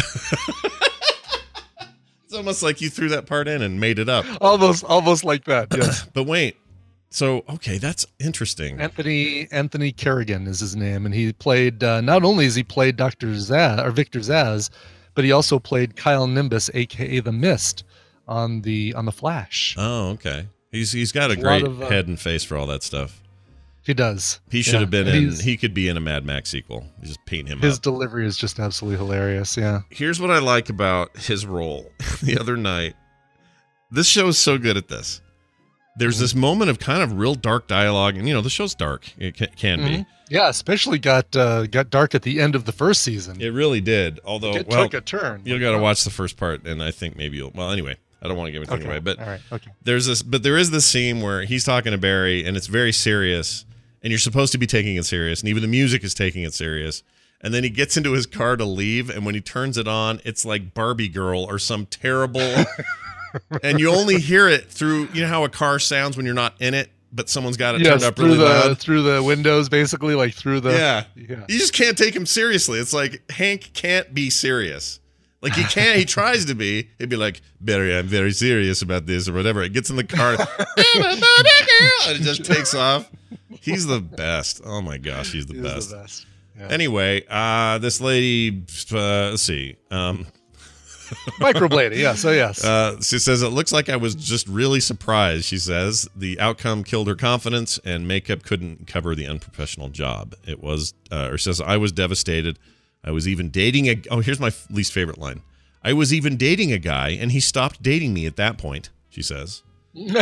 it's almost like you threw that part in and made it up. Almost, almost like that. Yes. But wait. So, okay, that's interesting. Anthony Anthony Kerrigan is his name, and he played. Uh, not only has he played Doctor Zaz or Victor Zaz, but he also played Kyle Nimbus, aka the Mist, on the on the Flash. Oh, okay. He's he's got a A great lot of, uh, head and face for all that stuff. He does. He should Yeah, have been and in. he's- He could be in a Mad Max sequel. You just paint him His up. delivery is just absolutely hilarious. Yeah. Here's what I like about his role. The other night, this show is so good at this. There's this moment of kind of real dark dialogue, and you know the show's dark. It can, can Mhm. Yeah, especially got uh, got dark at the end of the first season. be. It really did. Although, It well, took a turn. you got to watch the first part, and I think maybe you'll. Well, anyway, I don't want to give anything Okay. away, but All right. Okay. there's this, but there is this scene where he's talking to Barry, and it's very serious, and you're supposed to be taking it serious, and even the music is taking it serious. And then he gets into his car to leave, and when he turns it on, it's like Barbie Girl or some terrible. And you only hear it through, you know how a car sounds when you're not in it, but someone's got it Yes, turned up through really the loud. through the windows, basically, like through the. Yeah. Yeah. You just can't take him seriously. It's like Hank can't be serious. Like he can't, he tries to be. He'd be like, Barry, I'm very serious about this or whatever. It gets in the car and it just takes off. He's the best. Oh my gosh, he's the He is best. the best. Yeah. Anyway, uh, this lady, uh, let's see. Um, Microblading, yeah. So yes. Uh, she says, it looks like I was just really surprised. She says the outcome killed her confidence and makeup couldn't cover the unprofessional job. It was, uh, or says, I was devastated. I was even dating a, oh, here's my f- least favorite line. I was even dating a guy and he stopped dating me at that point, she says. You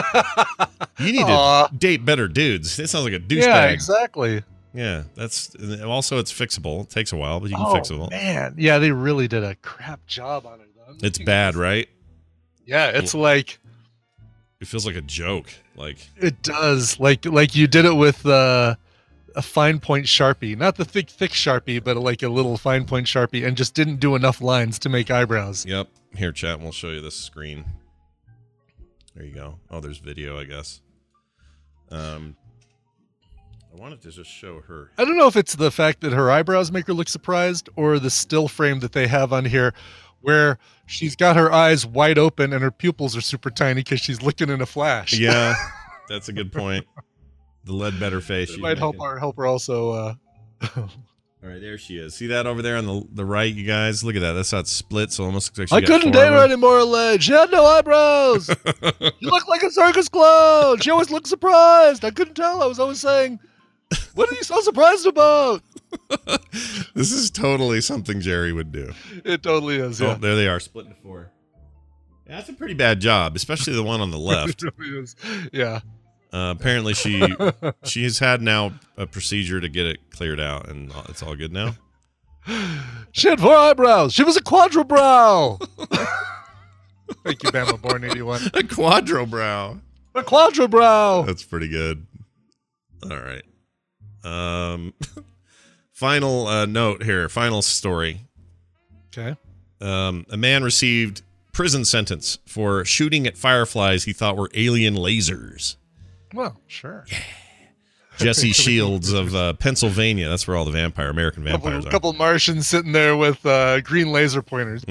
need Aw. to date better dudes. It sounds like a douchebag. yeah, exactly. Yeah, that's, also it's fixable. It takes a while, but you can Oh fix it. man, yeah, they really did a crap job on it. Though. It's bad, right? Yeah, it's like It feels like a joke. Like, it does. Like like you did it with uh, a fine point Sharpie, not the thick thick Sharpie, but like a little fine point Sharpie, and just didn't do enough lines to make eyebrows. yep. Here, chat, and we'll show you this screen. There you go. Oh, there's video, I guess. Um, I wanted to just show her. I don't know if it's the fact that her eyebrows make her look surprised, or the still frame that they have on here, where she's got her eyes wide open and her pupils are super tiny because she's looking in a flash. Yeah, that's a good point. The Ledbetter face. It she's might help making. her help her also. Uh, All right, there she is. See that over there on the the right, you guys? Look at that. That's how it's split, so it almost looks like she I got couldn't four date of her them. anymore, Ledge. She had no eyebrows. You look like a circus clown. She always looked surprised. I couldn't tell. I was always saying, "What are you so surprised about?" This is totally something Jerry would do. It totally is. Oh, Yeah, there they are, split into four. Yeah, that's a pretty bad job, especially the one on the left. it really is. Yeah. Uh, apparently, she she has had now a procedure to get it cleared out, and it's all good now. She had four eyebrows. She was a quadribrow. Thank you, Bama Born eighty-one. A quadrobrow. A quadribrow. That's pretty good. All right. Um, final uh, note here. Final story. Okay. Um, a man received prison sentence for shooting at fireflies he thought were alien lasers. Well, sure. Jesse Shields of uh, Pennsylvania. That's where all the vampire American Couple, vampires are. couple Martians sitting there with uh, green laser pointers.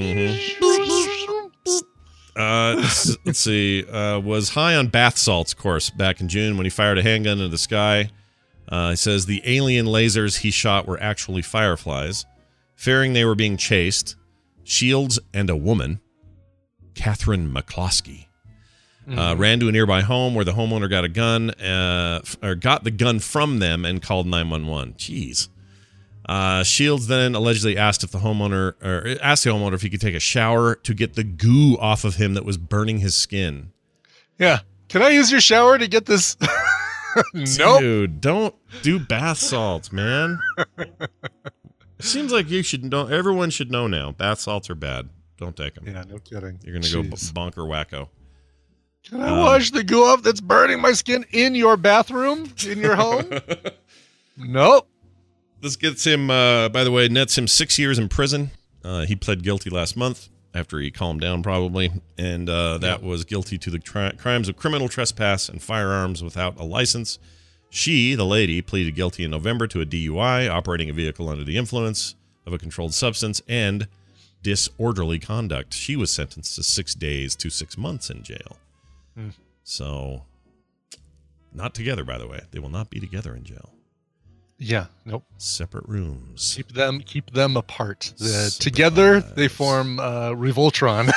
Uh, let's, let's see. Uh, was high on bath salts, of course, back in June when he fired a handgun into the sky. Uh, he says the alien lasers he shot were actually fireflies. Fearing they were being chased, Shields and a woman, Catherine McCloskey, uh, ran to a nearby home where the homeowner got a gun, uh, f- or got the gun from them and called nine one one. Jeez. Uh, Shields then allegedly asked if the homeowner, or asked the homeowner if he could take a shower to get the goo off of him that was burning his skin. Yeah. Can I use your shower to get this? Nope. Dude, don't do bath salts, man. Seems like you should know. Everyone should know now. Bath salts are bad. Don't take them. Yeah, no kidding. You're gonna go b- Jeez. bonker wacko. Can I um, wash the goo off that's burning my skin in your bathroom, in your home? Nope. This gets him, uh, by the way, nets him six years in prison. Uh, he pled guilty last month after he calmed down, probably. And uh, that yeah. was guilty to the tri- crimes of criminal trespass and firearms without a license. She, the lady, pleaded guilty in November to a D U I, operating a vehicle under the influence of a controlled substance, and disorderly conduct. She was sentenced to six days to six months in jail. Mm. So, not together, by the way. They will not be together in jail. Yeah, nope. Separate rooms. Keep them, keep them apart. The, together, lives. They form uh, Revoltron.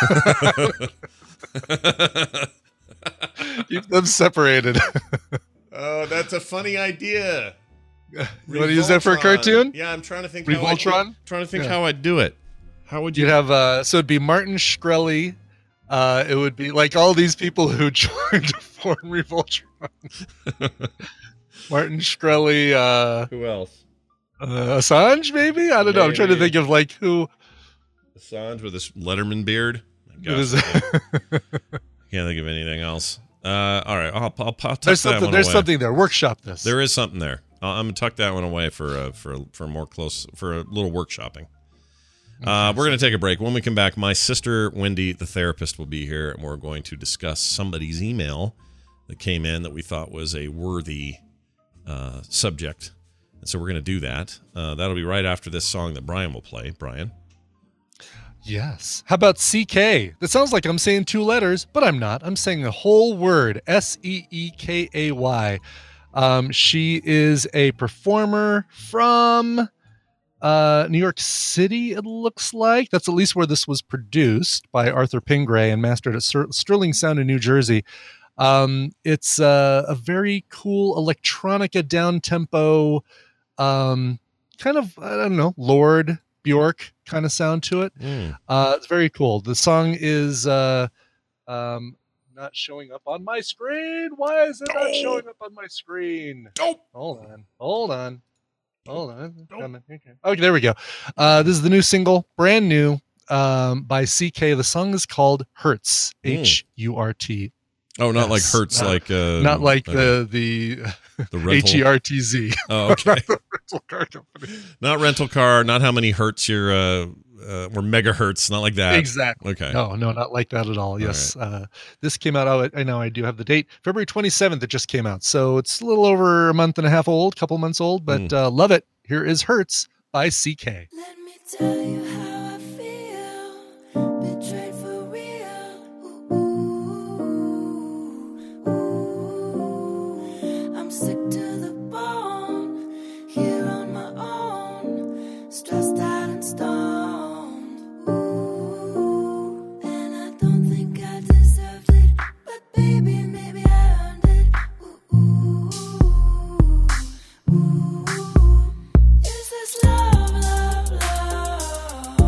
Keep them separated. Oh, that's a funny idea. You want to use that for a cartoon? Yeah, I'm trying to think. Revoltron. How I'd, trying to think yeah. how I'd do it. How would you? You'd have uh, so it'd be Martin Shkreli. Uh, it would be like all these people who joined to form Revoltron. Martin Shkreli. Uh, who else? Uh, Assange, maybe? I don't maybe. know. I'm trying to think of like who. Assange with his Letterman beard. Gosh, I can't think of anything else. Uh, all right, I'll, I'll, I'll tuck there's that something. one There's away. something there. Workshop this. There is something there. I'll, I'm gonna tuck that one away for uh, for for more close for a little workshopping. Uh, we're going to take a break. When we come back, my sister, Wendy, the therapist, will be here, and we're going to discuss somebody's email that came in that we thought was a worthy uh, subject. And so we're going to do that. Uh, that'll be right after this song that Brian will play. Brian? Yes. How about C K? That sounds like I'm saying two letters, but I'm not. I'm saying the whole word, S E E K A Y. Um, she is a performer from... Uh, New York City, it looks like. That's at least where this was produced by Arthur Pingray and mastered at Ster- Sterling Sound in New Jersey. Um, it's uh, a very cool electronica down-tempo, um, kind of, I don't know, Lord Bjork kind of sound to it. Mm. Uh, it's very cool. The song is uh, um, not showing up on my screen. Why is it not oh. showing up on my screen? Oh. Hold on. Hold on. Hold on. Nope. Okay. okay, there we go. Uh, this is the new single, brand new, um, by C K. The song is called Hurts. Mm. H U R T. Oh, not yes. like Hurts, not, like uh, not like okay. the the, the H E R T Z. Oh, okay. Not the rental car company. Not rental car. Not how many hertz you're. Uh, uh, or megahertz. Not like that. Exactly. Okay. No, no, not like that at all. Yes. All right. Uh, this came out. Oh, I know. I do have the date. February twenty-seventh. It just came out, so it's a little over a month and a half old, couple months old. But mm. uh, love it. Here is Hurts by C K. Let me tell you how I feel, betrayed for real. Ooh, ooh, ooh. I'm sick to the bone, here on my own, stressed out and stoned. Ooh, and I don't think I deserved it, but baby, maybe I earned it. Ooh, ooh, ooh. Is this love, love, love?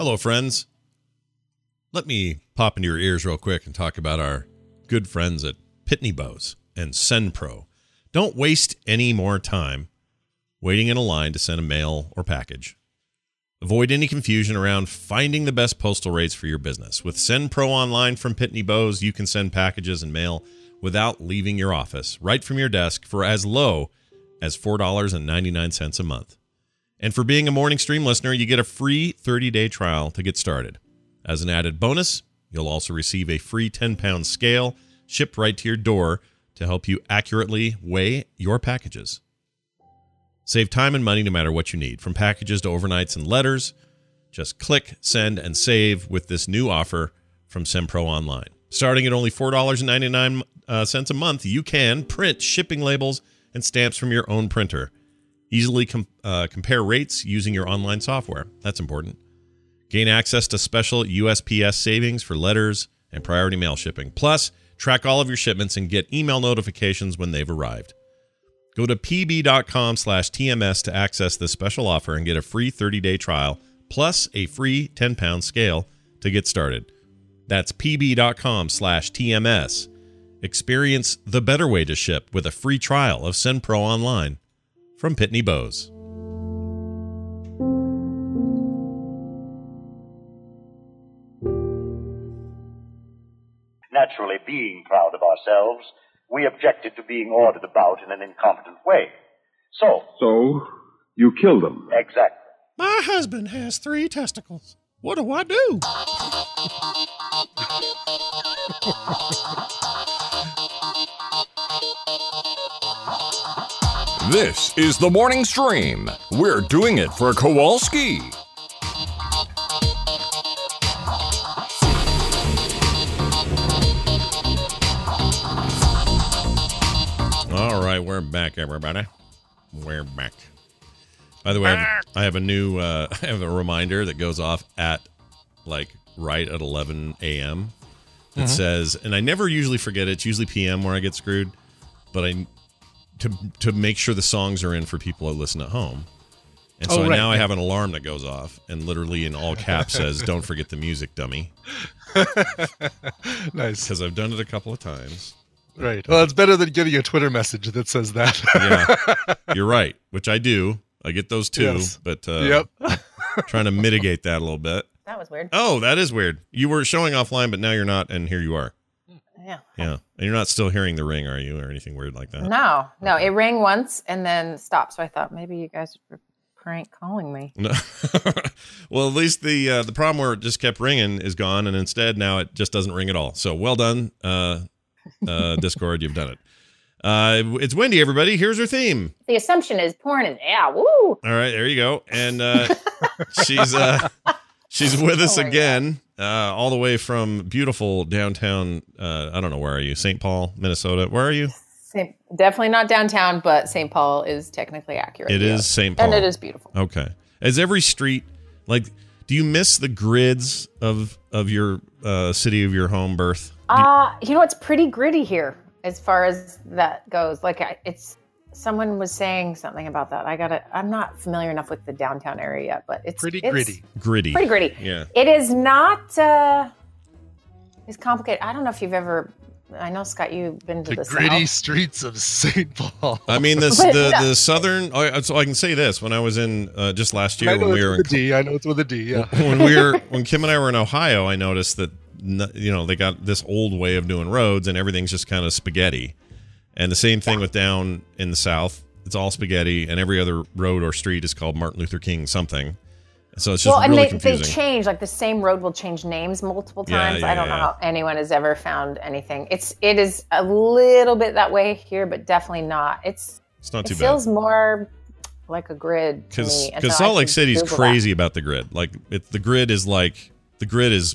Hello, friends. Let me pop into your ears real quick and talk about our good friends at Pitney Bowes and SendPro. Don't waste any more time waiting in a line to send a mail or package. Avoid any confusion around finding the best postal rates for your business. With SendPro Online from Pitney Bowes, you can send packages and mail without leaving your office, right from your desk, for as low as four dollars and ninety-nine cents a month. And for being a Morning Stream listener, you get a free thirty-day trial to get started. As an added bonus, you'll also receive a free ten-pound scale shipped right to your door to help you accurately weigh your packages. Save time and money no matter what you need, from packages to overnights and letters. Just click, send, and save with this new offer from SendPro Online. Starting at only four dollars and ninety-nine cents a month, you can print shipping labels and stamps from your own printer. Easily com- uh, compare rates using your online software. That's important. Gain access to special U S P S savings for letters and priority mail shipping. Plus, track all of your shipments and get email notifications when they've arrived. Go to pb.com slash TMS to access this special offer and get a free thirty-day trial plus a free ten-pound scale to get started. That's pb.com slash TMS. Experience the better way to ship with a free trial of SendPro Online from Pitney Bowes. Naturally, being proud of ourselves, we objected to being ordered about in an incompetent way. So... So, you killed them? Exactly. My husband has three testicles. What do I do? This is the Morning Stream. We're doing it for Kowalski. All right, we're back, everybody. We're back. By the way, I have, I have a new, uh, I have a reminder that goes off at, like, right at eleven a.m. that mm-hmm. says, and I never usually forget it. It's usually P M where I get screwed, but I to to make sure the songs are in for people who listen at home. And so oh, right. now I have an alarm that goes off and literally in all caps says, "Don't forget the music, dummy." Nice, because I've done it a couple of times. Right. Well, it's better than getting a Twitter message that says that. Yeah, you're right. Which I do. I get those too. Yes. But uh, yep. trying to mitigate that a little bit. That was weird. Oh, that is weird. You were showing offline, but now you're not, and here you are. Yeah. Yeah. And you're not still hearing the ring, are you, or anything weird like that? No, no. It rang once and then stopped. So I thought maybe you guys were prank calling me. No. Well, at least the uh, the problem where it just kept ringing is gone, and instead now it just doesn't ring at all. So well done, uh, uh, Discord. You've done it. Uh, it's Wendy, everybody. Here's her theme. The assumption is porn is, yeah, woo. All right, there you go. And uh, she's uh, she's with us oh again, uh, all the way from beautiful downtown. Uh, I don't know, where are you? Saint Paul, Minnesota. Where are you? Saint, definitely not downtown, but Saint Paul is technically accurate. It yes. is Saint Paul. And it is beautiful. Okay. Is every street, like, do you miss the grids of of your uh, city of your home birth? Uh, you know, it's pretty gritty here as far as that goes. Like, I, it's, someone was saying something about that. I gotta, I'm not familiar enough with the downtown area yet, but it's pretty it's gritty. Gritty. Pretty gritty. Yeah. It is not, uh, it's complicated. I don't know if you've ever, I know, Scott, you've been to the, the gritty South. streets of Saint Paul. I mean, this, But the, no. the southern, oh, so I can say this, when I was in, uh, just last year I know when we it's were with in, a D. I know it's with a D, yeah. when we were, when Kim and I were in Ohio, I noticed that, you know, they got this old way of doing roads and everything's just kind of spaghetti. And the same thing with down in the South. It's all spaghetti, and every other road or street is called Martin Luther King something. So it's just well, and really they, confusing. they change, like the same road will change names multiple Yeah, times. yeah, I don't yeah. know how anyone has ever found anything. It's it is a little bit that way here, but definitely not. It's It's not too it bad. feels more like a grid to Because me. And so I Salt Lake can City's Google crazy that. about the grid. Like it, the grid is like the grid is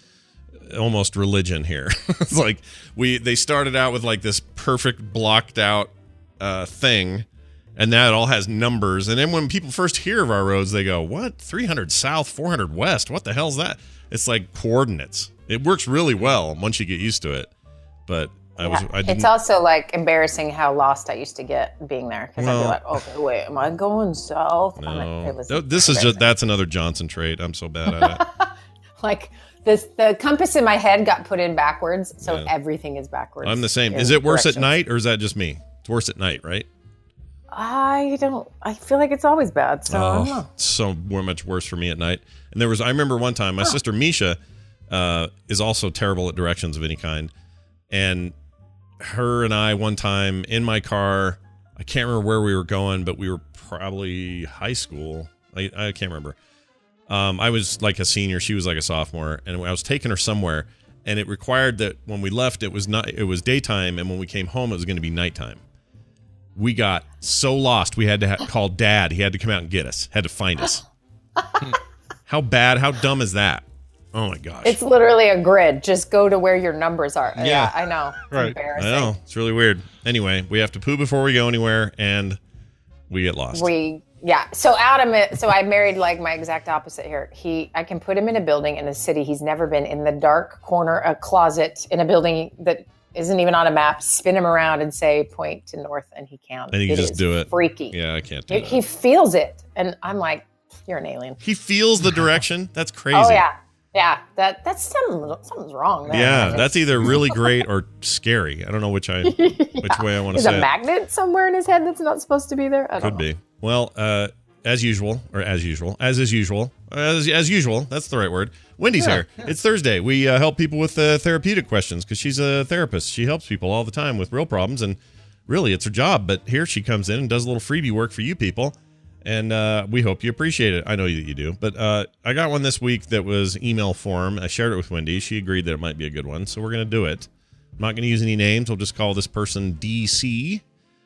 almost religion here. It's like we they started out with like this perfect blocked out uh, thing, and now it all has numbers. And then when people first hear of our roads, they go, "What? three hundred south, four hundred west? What the hell's that?" It's like coordinates. It works really well once you get used to it, but I was. Yeah. I didn't, it's also like embarrassing how lost I used to get being there because Well- I'd be like, okay, wait, am I going south? I'm no, like, it was No, this is just that's another Johnson trait. I'm so bad at it. like this. The compass in my head got put in backwards, so Yeah. everything is backwards. I'm the same. in Is it worse at directions. night or is that just me? It's worse at night, right? I don't. I feel like it's always bad. So I don't know. Oh, it's so more much worse for me at night. And there was, I remember one time, my sister Misha uh, is also terrible at directions of any kind. And her and I, one time in my car, I can't remember where we were going, but we were probably high school. I, I can't remember. Um, I was like a senior. She was like a sophomore. And I was taking her somewhere. And it required that when we left, it was not, it was daytime. And when we came home, it was going to be nighttime. We got so lost, we had to ha- call Dad. He had to come out and get us. Had to find us. How bad, how dumb is that? Oh my gosh. It's literally a grid. Just go to where your numbers are. Yeah, Yeah. I know. It's Right. embarrassing. I know. It's really weird. Anyway, we have to poo before we go anywhere, and we get lost. We yeah. So Adam, so I married like my exact opposite here. He, I can put him in a building in a city he's never been, in the dark corner, a closet in a building that isn't even on a map. Spin him around and say point to north, and he can. and he can It just is do it. Freaky. Yeah, I can't do He, that. he feels it, and I'm like, you're an alien. He feels the direction? That's crazy. Oh yeah, yeah. That that's something. Something's wrong there. Yeah, man. that's either really great or scary. I don't know which I which way I want to There's say a it. magnet somewhere in his head that's not supposed to be there. I don't Could know. be. Well, uh, as usual, or as usual, as is usual, as as usual. That's the right word. Wendy's Yeah, here. It's Thursday. We uh, help people with uh, therapeutic questions because she's a therapist. She helps people all the time with real problems, and really, it's her job. But here she comes in and does a little freebie work for you people, and uh, we hope you appreciate it. I know that you do. But uh, I got one this week that was email form. I shared it with Wendy. She agreed that it might be a good one, so we're gonna do it. I'm not gonna use any names. We'll just call this person D C.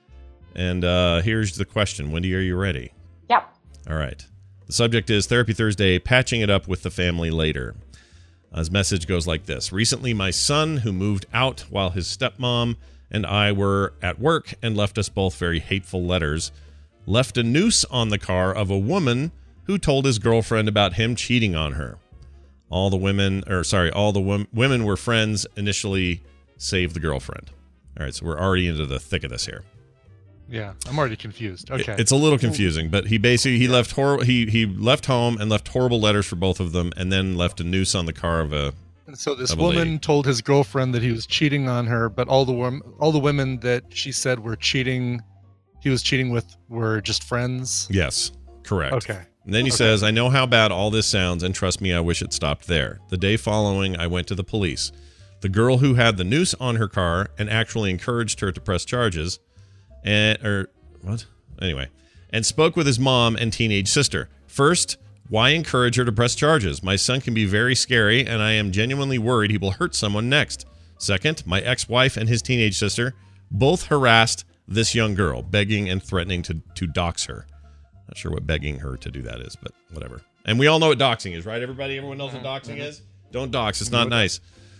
And uh, here's the question. Wendy, are you ready? Yep. All right. The subject is Therapy Thursday, patching it up with the family later. His message goes like this. Recently, my son, who moved out while his stepmom and I were at work and left us both very hateful letters, left a noose on the car of a woman who told his girlfriend about him cheating on her. All the women, or sorry, all the wom- women were friends initially, save the girlfriend. All right, so we're already into the thick of this here. Yeah, I'm already confused. Okay. It- It's a little confusing, but he basically he left hor- he he left home and left horrible letters for both of them, and then left a noose on the car of a. So this of a woman lady. told his girlfriend that he was cheating on her, but all the wom- all the women that she said were cheating, he was cheating with, were just friends. Yes, correct. Okay. And then he Okay. says, "I know how bad all this sounds, and trust me, I wish it stopped there." The day following, I went to the police. The girl who had the noose on her car and actually encouraged her to press charges, and or what? Anyway, and spoke with his mom and teenage sister. First, why encourage her to press charges? My son can be very scary, and I am genuinely worried he will hurt someone next. Second, my ex-wife and his teenage sister both harassed this young girl, begging and threatening to, to dox her. Not sure what begging her to do that is, but whatever. And we all know what doxing is, right, everybody? Everyone knows what doxing is? Don't dox. It's not nice.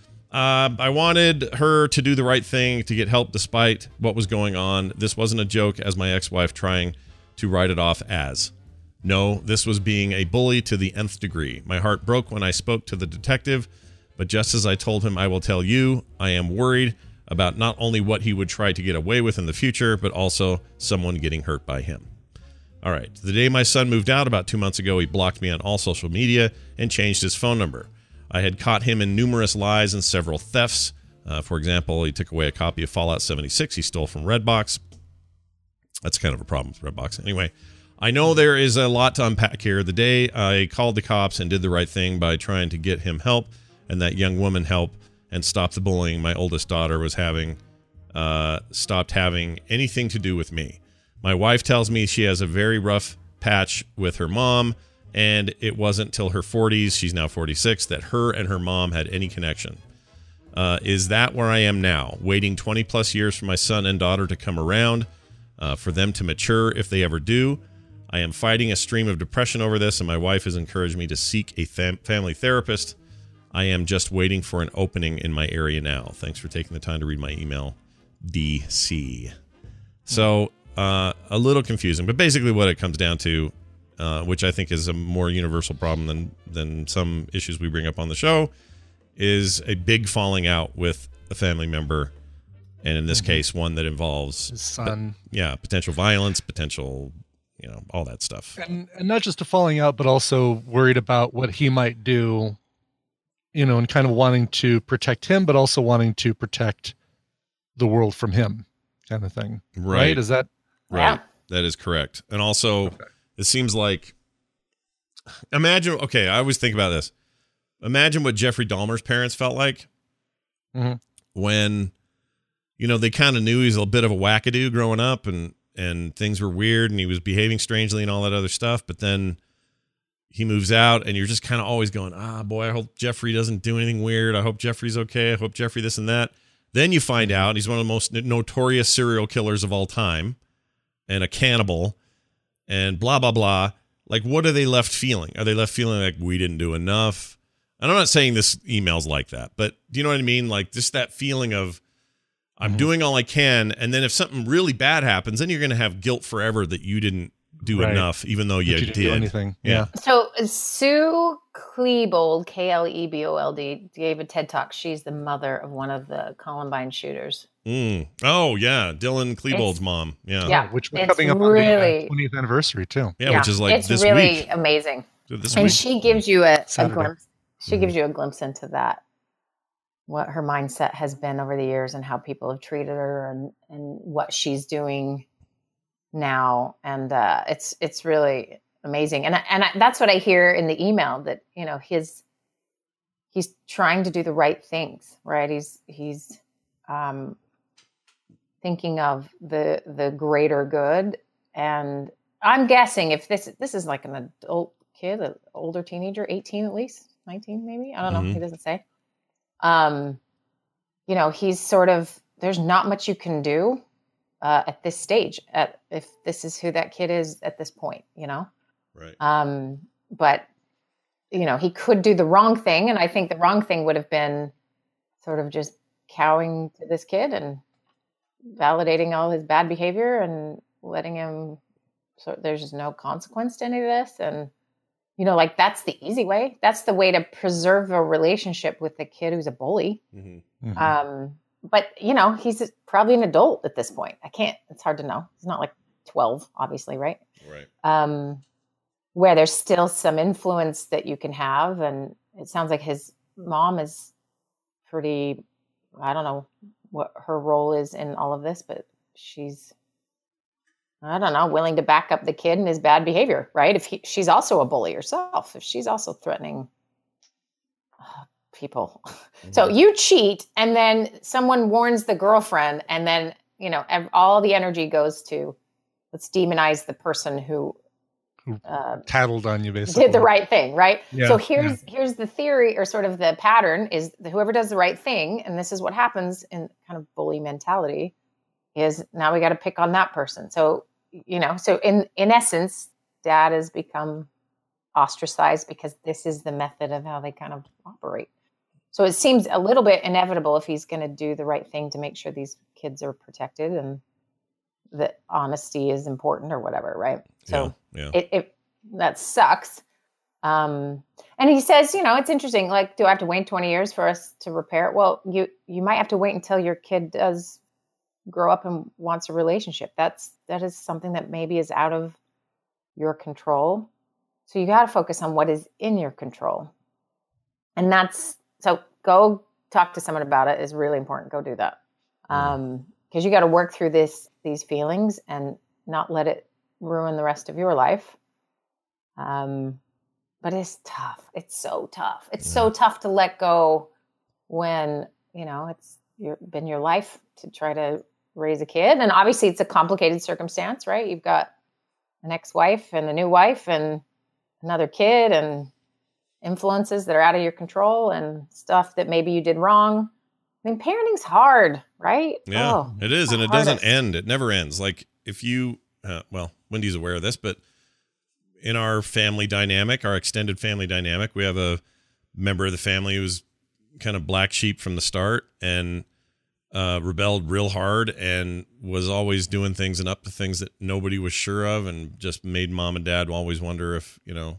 Uh, I wanted her to do the right thing to get help despite what was going on. This wasn't a joke, as my ex-wife trying to write it off as. No, this was being a bully to the nth degree. My heart broke when I spoke to the detective, but just as I told him I will tell you, I am worried about not only what he would try to get away with in the future, but also someone getting hurt by him. All right, the day my son moved out about two months ago, he blocked me on all social media and changed his phone number. I had caught him in numerous lies and several thefts. Uh, for example, he took away a copy of Fallout seventy-six he stole from Redbox. That's kind of a problem with Redbox. Anyway, I know there is a lot to unpack here. The day I called the cops and did the right thing by trying to get him help and that young woman help and stop the bullying my oldest daughter was having, uh, stopped having anything to do with me. My wife tells me she has a very rough patch with her mom, and it wasn't till her forties, she's now forty-six, that her and her mom had any connection. Uh, is that where I am now? Waiting twenty plus years for my son and daughter to come around, uh, for them to mature if they ever do. I am fighting a stream of depression over this, and my wife has encouraged me to seek a fam- family therapist. I am just waiting for an opening in my area now. Thanks for taking the time to read my email, D C. So, uh, a little confusing, but basically what it comes down to, uh, which I think is a more universal problem than, than some issues we bring up on the show, is a big falling out with a family member And in this Mhm. case, one that involves His son. But, yeah, potential violence, potential, you know, all that stuff. And, and not just a falling out, but also worried about what he might do, you know, and kind of wanting to protect him, but also wanting to protect the world from him, kind of thing. Right. Right? Is that Right. Yeah. That is correct. And also, it seems like, imagine, okay, I always think about this. Imagine what Jeffrey Dahmer's parents felt like Mhm. when, you know, they kind of knew he was a bit of a wackadoo growing up and, and things were weird and he was behaving strangely and all that other stuff. But then he moves out and you're just kind of always going, ah, boy, I hope Jeffrey doesn't do anything weird. I hope Jeffrey's okay. I hope Jeffrey this and that. Then you find out he's one of the most notorious serial killers of all time and a cannibal and blah, blah, blah. Like, what are they left feeling? Are they left feeling like we didn't do enough? And I'm not saying this email's like that, but do you know what I mean? Like, just that feeling of I'm Mhm. doing all I can. And then if something really bad happens, then you're going to have guilt forever that you didn't do Right. enough, even though That you, you didn't did. do anything. Yeah. So Sue Klebold, K L E B O L D, gave a TED Talk. She's the mother of one of the Columbine shooters. Mm. Oh, yeah. Dylan Klebold's It's- mom. Yeah. Yeah. Which was it's coming up on the really- uh, twentieth anniversary, too. Yeah, which is like it's this really week. amazing. This And week. she gives you a, a Saturday. glimpse. She gives you a glimpse into that, what her mindset has been over the years, and how people have treated her, and and what she's doing now. And uh, it's it's really amazing. And I, and I, that's what I hear in the email, that you know his he's trying to do the right things, right? He's he's um, thinking of the the greater good. And I'm guessing if this this is like an adult kid, an older teenager, eighteen at least, nineteen maybe. I don't know. Mhm. He doesn't say. Um, you know, he's sort of, there's not much you can do uh, at this stage, at if this is who that kid is at this point, you know? Right. Um, but, you know, he could do the wrong thing. And I think the wrong thing would have been sort of just cowing to this kid and validating all his bad behavior and letting him, so there's just no consequence to any of this. And, you know, like that's the easy way. That's the way to preserve a relationship with a kid who's a bully. Mm-hmm. Mhm. Um, but, you know, he's probably an adult at this point. I can't, it's hard to know. He's not like twelve, obviously, right? Right. Um, where there's still some influence that you can have. And it sounds like his mom is pretty, I don't know what her role is in all of this, but she's, I don't know, willing to back up the kid and his bad behavior, right? If he, she's also a bully herself, if she's also threatening uh, people. So you cheat, and then someone warns the girlfriend, and then, you know, ev- all the energy goes to, let's demonize the person who Who uh, tattled on you, basically. did the right thing, right? Yeah, so here's here's the theory, or sort of the pattern, is that whoever does the right thing, and this is what happens in kind of bully mentality, is now we got to pick on that person. So, you know, so in in essence, dad has become ostracized because this is the method of how they kind of operate. So it seems a little bit inevitable if he's going to do the right thing to make sure these kids are protected and that honesty is important or whatever, right? So Yeah, yeah. It, it that sucks. Um, and he says, you know, it's interesting. Like, do I have to wait twenty years for us to repair it? Well, you you might have to wait until your kid does grow up and wants a relationship. That's that is something that maybe is out of your control. So you got to focus on what is in your control. And that's, so go talk to someone about it is really important. Go do that. Um, because you got to work through this, these feelings and not let it ruin the rest of your life. Um, but it's tough. It's so tough. It's so tough to let go when, you know, it's your, been your life to try to raise a kid. And obviously it's a complicated circumstance, right? You've got an ex-wife and a new wife and another kid and influences that are out of your control and stuff that maybe you did wrong. I mean, parenting's hard, right? Yeah, Oh, it is. the And it doesn't hardest. end. It never ends. Like if you, uh, well, Wendy's aware of this, but in our family dynamic, our extended family dynamic, we have a member of the family who's kind of black sheep from the start and uh, rebelled real hard and was always doing things and up to things that nobody was sure of and just made mom and dad always wonder if, you know,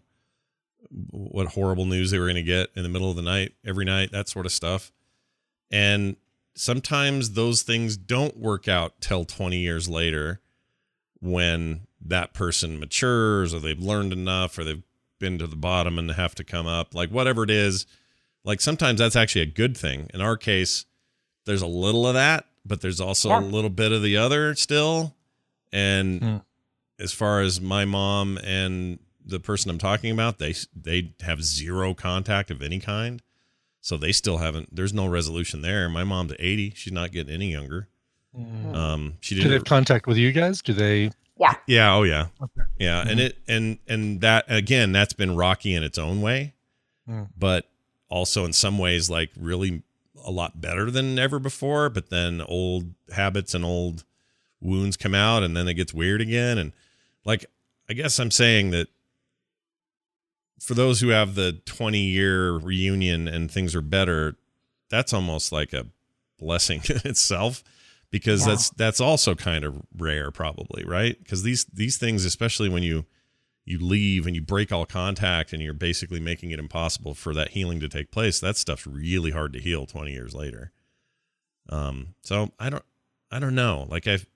what horrible news they were going to get in the middle of the night, every night, that sort of stuff. And sometimes those things don't work out till twenty years later when that person matures or they've learned enough or they've been to the bottom and have to come up, like whatever it is. Like sometimes that's actually a good thing. In our case, there's a little of that, but there's also yeah. a little bit of the other still. And mm. as far as my mom and the person I'm talking about, they they have zero contact of any kind. So they still haven't, there's no resolution there. My mom's eighty. She's not getting any younger. Mm. Um, she didn't. Do they have contact with you guys? Do they? Yeah. Yeah. Oh yeah. Okay. Yeah. Mm-hmm. And it, and, and that, again, that's been rocky in its own way, mm. but also in some ways, like really a lot better than ever before. But then old habits and old wounds come out and then it gets weird again. And like, I guess I'm saying that for those who have the twenty year reunion and things are better, that's almost like a blessing in itself, because yeah. that's, that's also kind of rare probably. Right. Cause these, these things, especially when you, you leave and you break all contact and you're basically making it impossible for that healing to take place, that stuff's really hard to heal twenty years later. Um, so I don't, I don't know. Like I've,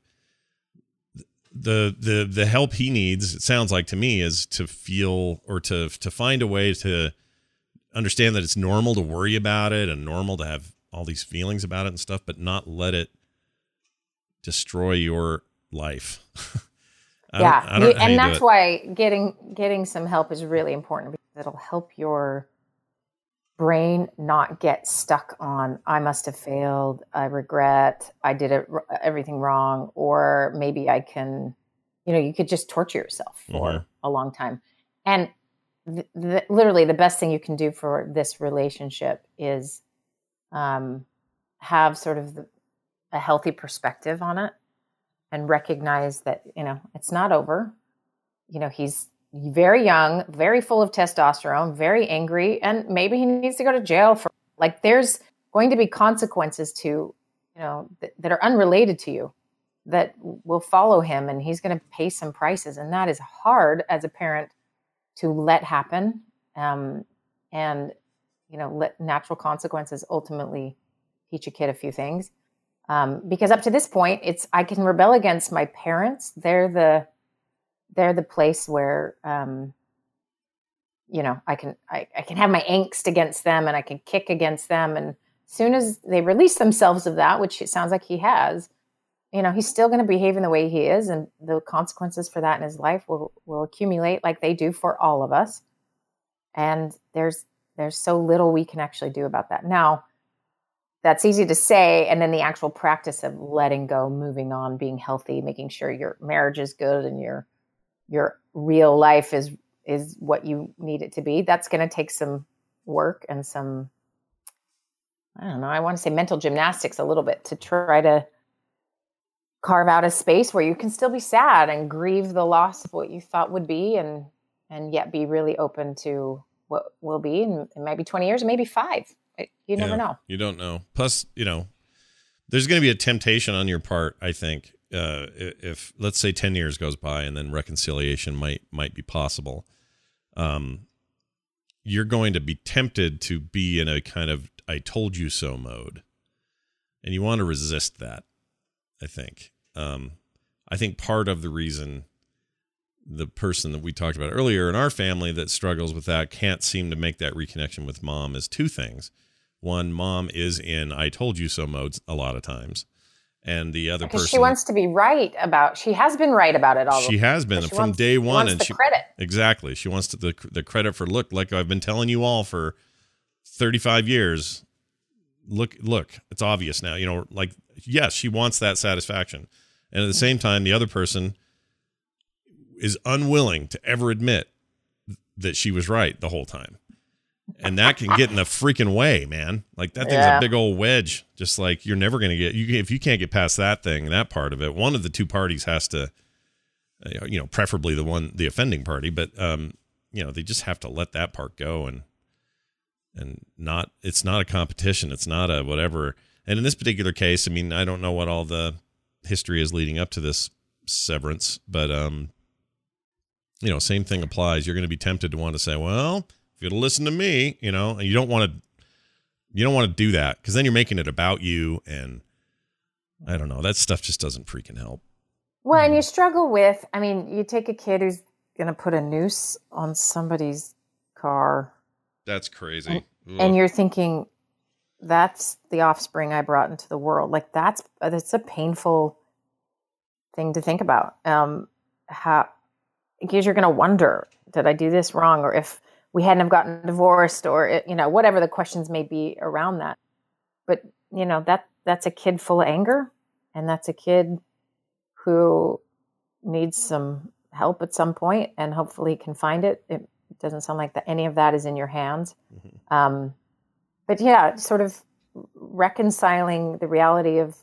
the, the, the help he needs, it sounds like to me, is to feel or to, to find a way to understand that it's normal to worry about it and normal to have all these feelings about it and stuff, but not let it destroy your life. I yeah. don't, I don't and that's why getting, getting some help is really important, because it'll help your brain not get stuck on, I must have failed, I regret, I did it, everything wrong, or maybe I can, you know, you could just torture yourself for mm-hmm. a long time. And th- th- literally the best thing you can do for this relationship is um, have sort of the, a healthy perspective on it and recognize that, you know, it's not over. You know, he's very young, very full of testosterone, very angry, and maybe he needs to go to jail for, like, there's going to be consequences to, you know, th- that are unrelated to you that will follow him, and he's going to pay some prices. And that is hard as a parent to let happen. Um, and, you know, let natural consequences ultimately teach a kid a few things. Um, because up to this point, it's, I can rebel against my parents. They're the, they're the place where, um, you know, I can, I, I can have my angst against them and I can kick against them. And as soon as they release themselves of that, which it sounds like he has, you know, he's still going to behave in the way he is. And the consequences for that in his life will, will accumulate like they do for all of us. And there's, there's so little we can actually do about that. Now, that's easy to say. And then the actual practice of letting go, moving on, being healthy, making sure your marriage is good and your, your real life is, is what you need it to be. That's going to take some work and some, I don't know, I want to say mental gymnastics a little bit to try to carve out a space where you can still be sad and grieve the loss of what you thought would be, and, and yet be really open to what will be in, in maybe twenty years, maybe five. You never yeah, know. You don't know. Plus, you know, there's going to be a temptation on your part, I think, uh, if, let's say, ten years goes by and then reconciliation might might be possible. Um, you're going to be tempted to be in a kind of I told you so mode. And you want to resist that, I think. Um, I think part of the reason the person that we talked about earlier in our family that struggles with that can't seem to make that reconnection with mom is two things. One, mom is in I told you so modes a lot of times. And the other because person, she wants to be right about, she has been right about it all. She has been from wants, day one. Wants and the she, credit. Exactly. She wants to, the, the credit for, look, like I've been telling you all for thirty-five years. Look, look, it's obvious now, you know, like, yes, she wants that satisfaction. And at the same time, the other person is unwilling to ever admit that she was right the whole time. And that can get in the freaking way, man. Like that thing's yeah. a big old wedge. Just like you're never going to get, you if you can't get past that thing, that part of it, one of the two parties has to, you know, preferably the one, the offending party, but, um, you know, they just have to let that part go and, and not, it's not a competition. It's not a whatever. And in this particular case, I mean, I don't know what all the history is leading up to this severance, but, um, you know, same thing applies. You're going to be tempted to want to say, well, if you'll listen to me, you know, and you don't want to you don't want to do that because then you're making it about you. And I don't know, that stuff just doesn't freaking help. Well, and you struggle with, I mean, you take a kid who's going to put a noose on somebody's car. That's crazy. And, and you're thinking, that's the offspring I brought into the world. Like that's, that's a painful thing to think about. Um, how, because you're going to wonder, did I do this wrong? Or if we hadn't have gotten divorced or, you know, whatever the questions may be around that. But, you know, that that's a kid full of anger, and that's a kid who needs some help at some point and hopefully can find it. It doesn't sound like that any of that is in your hands. Mm-hmm. Um, but yeah, sort of reconciling the reality of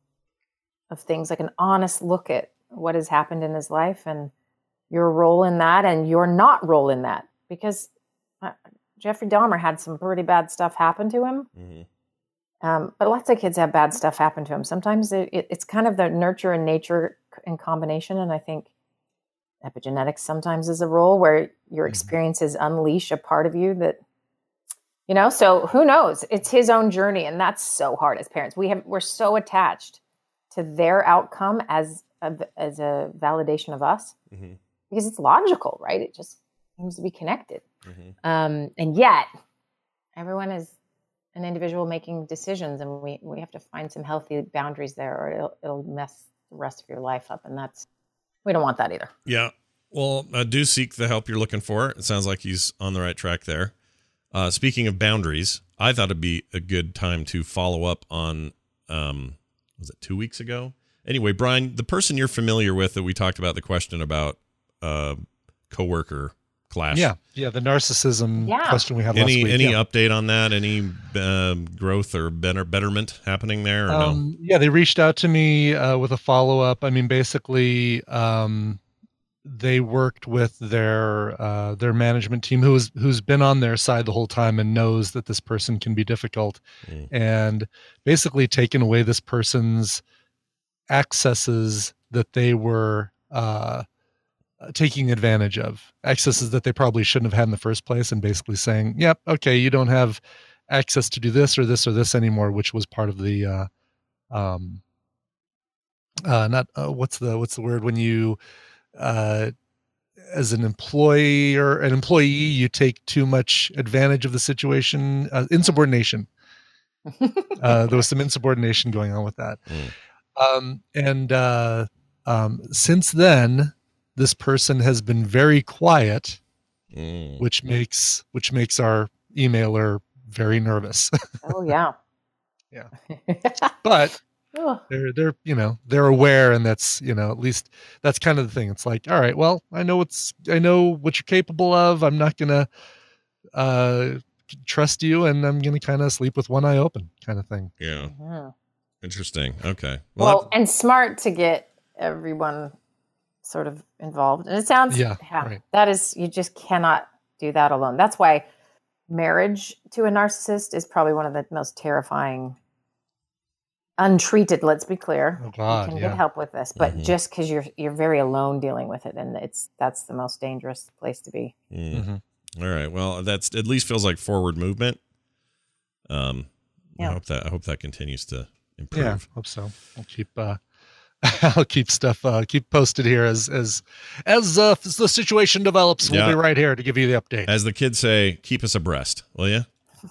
of things, like an honest look at what has happened in his life and your role in that and your not role in that. Because uh, Jeffrey Dahmer had some pretty bad stuff happen to him. Mm-hmm. Um, but lots of kids have bad stuff happen to them. Sometimes it, it, it's kind of the nurture and nature in combination. And I think epigenetics sometimes is a role where your experiences unleash a part of you that, you know, so who knows? It's his own journey. And that's so hard as parents. We have, we're so attached to their outcome as a, as a validation of us, mm-hmm. because it's logical, right? It just seems to be connected. Mm-hmm. Um, and yet everyone is an individual making decisions, and we, we have to find some healthy boundaries there, or it'll, it'll mess the rest of your life up. And that's, we don't want that either. Yeah. Well, uh, do seek the help you're looking for. It sounds like he's on the right track there. Uh, speaking of boundaries, I thought it'd be a good time to follow up on, um, was it two weeks ago? Anyway, Brian, the person you're familiar with that we talked about, the question about uh, coworker clash. Yeah, yeah, the narcissism yeah. question we had any, last week. Any yeah. update on that? Any um, growth or better betterment happening there? Or um, no? Yeah, they reached out to me uh, with a follow-up. I mean, basically, um, they worked with their uh, their management team, who's who's been on their side the whole time and knows that this person can be difficult, mm. and basically taken away this person's accesses that they were uh, taking advantage of, accesses that they probably shouldn't have had in the first place, and basically saying, yep, okay, you don't have access to do this or this or this anymore, which was part of the, uh, um, uh, not, uh, what's the, what's the word when you, uh, as an employee or an employee, you take too much advantage of the situation, uh, insubordination. uh, there was some insubordination going on with that. Mm. Um, and, uh, um, since then, this person has been very quiet, mm. which makes, which makes our emailer very nervous. Oh yeah. Yeah. But they're, they're, you know, they're aware, and that's, you know, at least that's kind of the thing. It's like, all right, well, I know what's, I know what you're capable of. I'm not going to, uh, trust you, and I'm going to kind of sleep with one eye open kind of thing. Yeah. Mm-hmm. Interesting. Okay. Well, well and smart to get everyone sort of involved. And it sounds, yeah, yeah right. that is, you just cannot do that alone. That's why marriage to a narcissist is probably one of the most terrifying, untreated, let's be clear. Oh God, you can yeah. get help with this, but mm-hmm. just because you're you're very alone dealing with it, and it's that's the most dangerous place to be. Mm. Mm-hmm. All right. Well, that's at least feels like forward movement. Um, yeah. I hope that I hope that continues to improve. Yeah, hope so. I'll keep uh, I'll keep stuff uh, keep posted here as as as uh, the situation develops. We'll yeah. be right here to give you the update. As the kids say, keep us abreast, will you?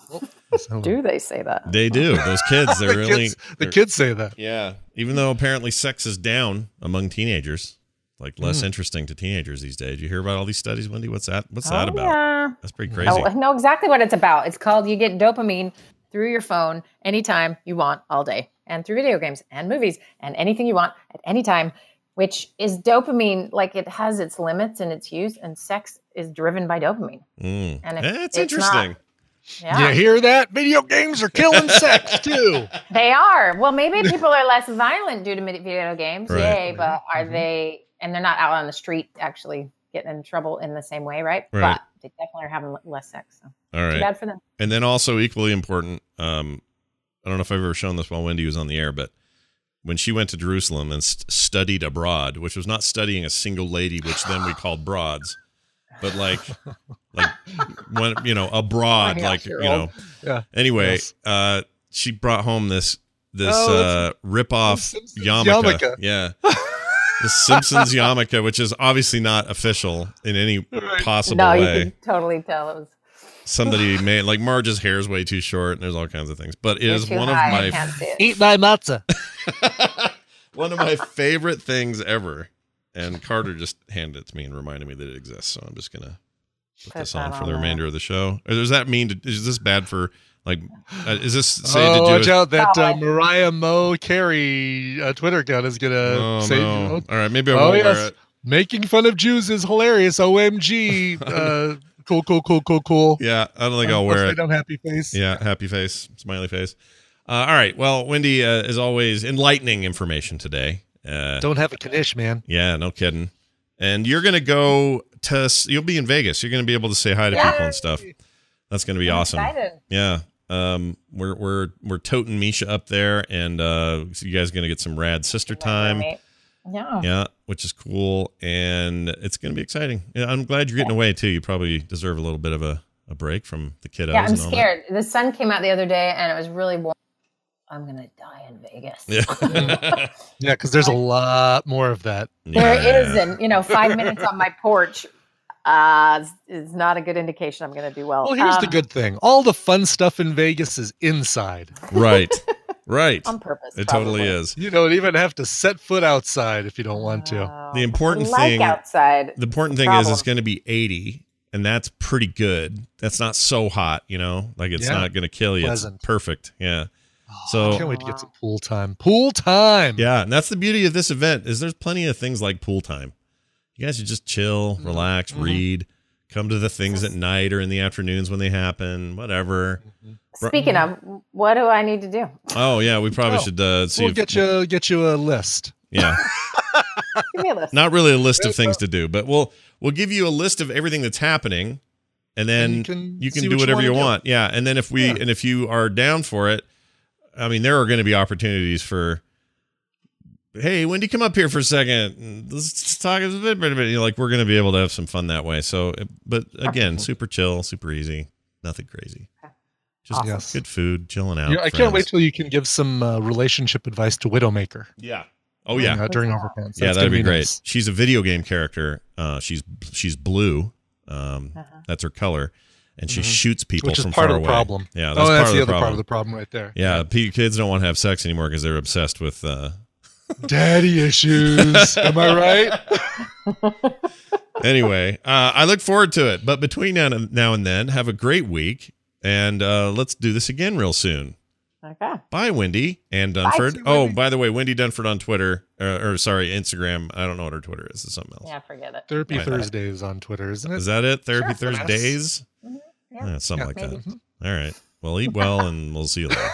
Do they say that? They do. Those kids, they're the really kids, the kids say that. Yeah. Even though apparently sex is down among teenagers, like less Mm. interesting to teenagers these days. You hear about all these studies, Wendy? What's that? What's Oh, that about? yeah. That's pretty crazy. Oh, I know exactly what it's about. It's called, you get dopamine through your phone anytime you want all day, and through video games and movies and anything you want at any time, which is dopamine. Like, it has its limits and its use, and sex is driven by dopamine. Mm. And if That's it's interesting. Not, yeah. You hear that? Video games are killing sex too. They are. Well, maybe people are less violent due to video games. Right. Yay, but are Mm-hmm. they, and they're not out on the street actually getting in trouble in the same way, right? Right. But they definitely are having less sex. So All right. too bad for them. And then also equally important, um, I don't know if I've ever shown this while Wendy was on the air, but when she went to Jerusalem and st- studied abroad, which was not studying a single lady, which then we called broads, but like, like when you know abroad, like you know. Yeah. Anyway, Yes. uh, she brought home this this Oh, uh, rip off Simpsons yarmulke. yarmulke. Yeah. The Simpsons yarmulke, which is obviously not official in any possible No, you way. can totally tell it was. Somebody made like Marge's hair is way too short, and there's all kinds of things. But it You're is too one high, of I my can't see it. Eat my matzah. one of my favorite things ever. And Carter just handed it to me and reminded me that it exists. So I'm just gonna put Put this on that for on the there. remainder of the show. Or does that mean? Is this bad for like? Uh, is this say Oh, to do watch it? out! That uh, Oh. Mariah Mo Carey uh, Twitter account is gonna Oh say, no! oh, All right, maybe I oh, won't yes. wear it. making fun of Jews is hilarious. O M G! Uh, cool, cool, cool, cool, cool. Yeah, I don't think I'll wear it. Upside down happy face. Yeah, happy face, smiley face. Uh, all right. Well, Wendy, uh, as always, enlightening information today. Uh, Don't have a Knish, man. yeah, no kidding. And you're gonna go to. You'll be in Vegas. You're gonna be able to say hi to people and stuff. That's gonna be I'm awesome. excited. Yeah. Um, we're we're we're toting Misha up there, and uh, so you guys are gonna get some rad sister time. Roommate. Yeah. Yeah, which is cool, and it's gonna be exciting. Yeah, I'm glad you're getting away too. You probably deserve a little bit of a, a break from the kiddos. Yeah, I'm and all that. scared. The sun came out the other day and it was really warm. I'm gonna die in Vegas. Yeah. Yeah, because there's a lot more of that. There Yeah. is, and you know, five minutes on my porch uh, is is not a good indication I'm gonna do well. Well, here's the Um, good thing: all the fun stuff in Vegas is inside. Right. Right. on purpose. It probably. totally is. You don't even have to set foot outside if you don't want to. Oh, The important I like thing- outside. The important That's thing the is it's problem. going to be eighty, and that's pretty good. That's not so hot, you know, like it's Yeah. not going to kill you. Pleasant. It's perfect. Yeah. I So can't wait to get some pool time. Pool time. yeah, and that's the beauty of this event is there's plenty of things like pool time. You guys should just chill, relax, Mhm. read, come to the things at night or in the afternoons when they happen, whatever. Speaking of, what do I need to do? Oh yeah, we probably Oh, should uh, see. We'll if, get you get you a list. Yeah, Give me a list. not really a list of things to do, but we'll we'll give you a list of everything that's happening, and then And you you can, can see do what you whatever you, wanna do. want. Yeah, and then if we Yeah. and if you are down for it, I mean, there are going to be opportunities for. Hey, Wendy, come up here for a second. Let's just talk a bit, bit, bit. You know, like we're going to be able to have some fun that way. So, but again, super chill, super easy, nothing crazy. Just Awesome. Yes. good food, chilling out. Yeah, I can't friends. wait till you can give some uh, relationship advice to Widowmaker. Yeah. Oh yeah. uh, during Overpants. Yeah, That's that'd gonna be great. nice. She's a video game character. Uh, she's she's blue. Um, Uh-huh. That's her color, and she Mhm. shoots people Which is from part far of the away. problem. Yeah, Oh, that's, that's part the of the other part problem. of the problem right there. Yeah, p- kids don't want to have sex anymore because they're obsessed with. Uh... Daddy issues. Am I right? Anyway, uh, I look forward to it. But between now and, now and then, have a great week, and uh, let's do this again real soon. Okay. Bye, Wendy and Dunford. Bye, oh, Wendy. by the way, Wendy Dunford on Twitter, uh, or sorry, Instagram. I don't know what her Twitter is. It's something else. Yeah, forget it. Therapy Right. Thursdays on Twitter, isn't it? Is that it? Therapy Sure. Thursdays? Yeah, Yeah, something like maybe. that. All right. Well, eat well, and we'll see you later.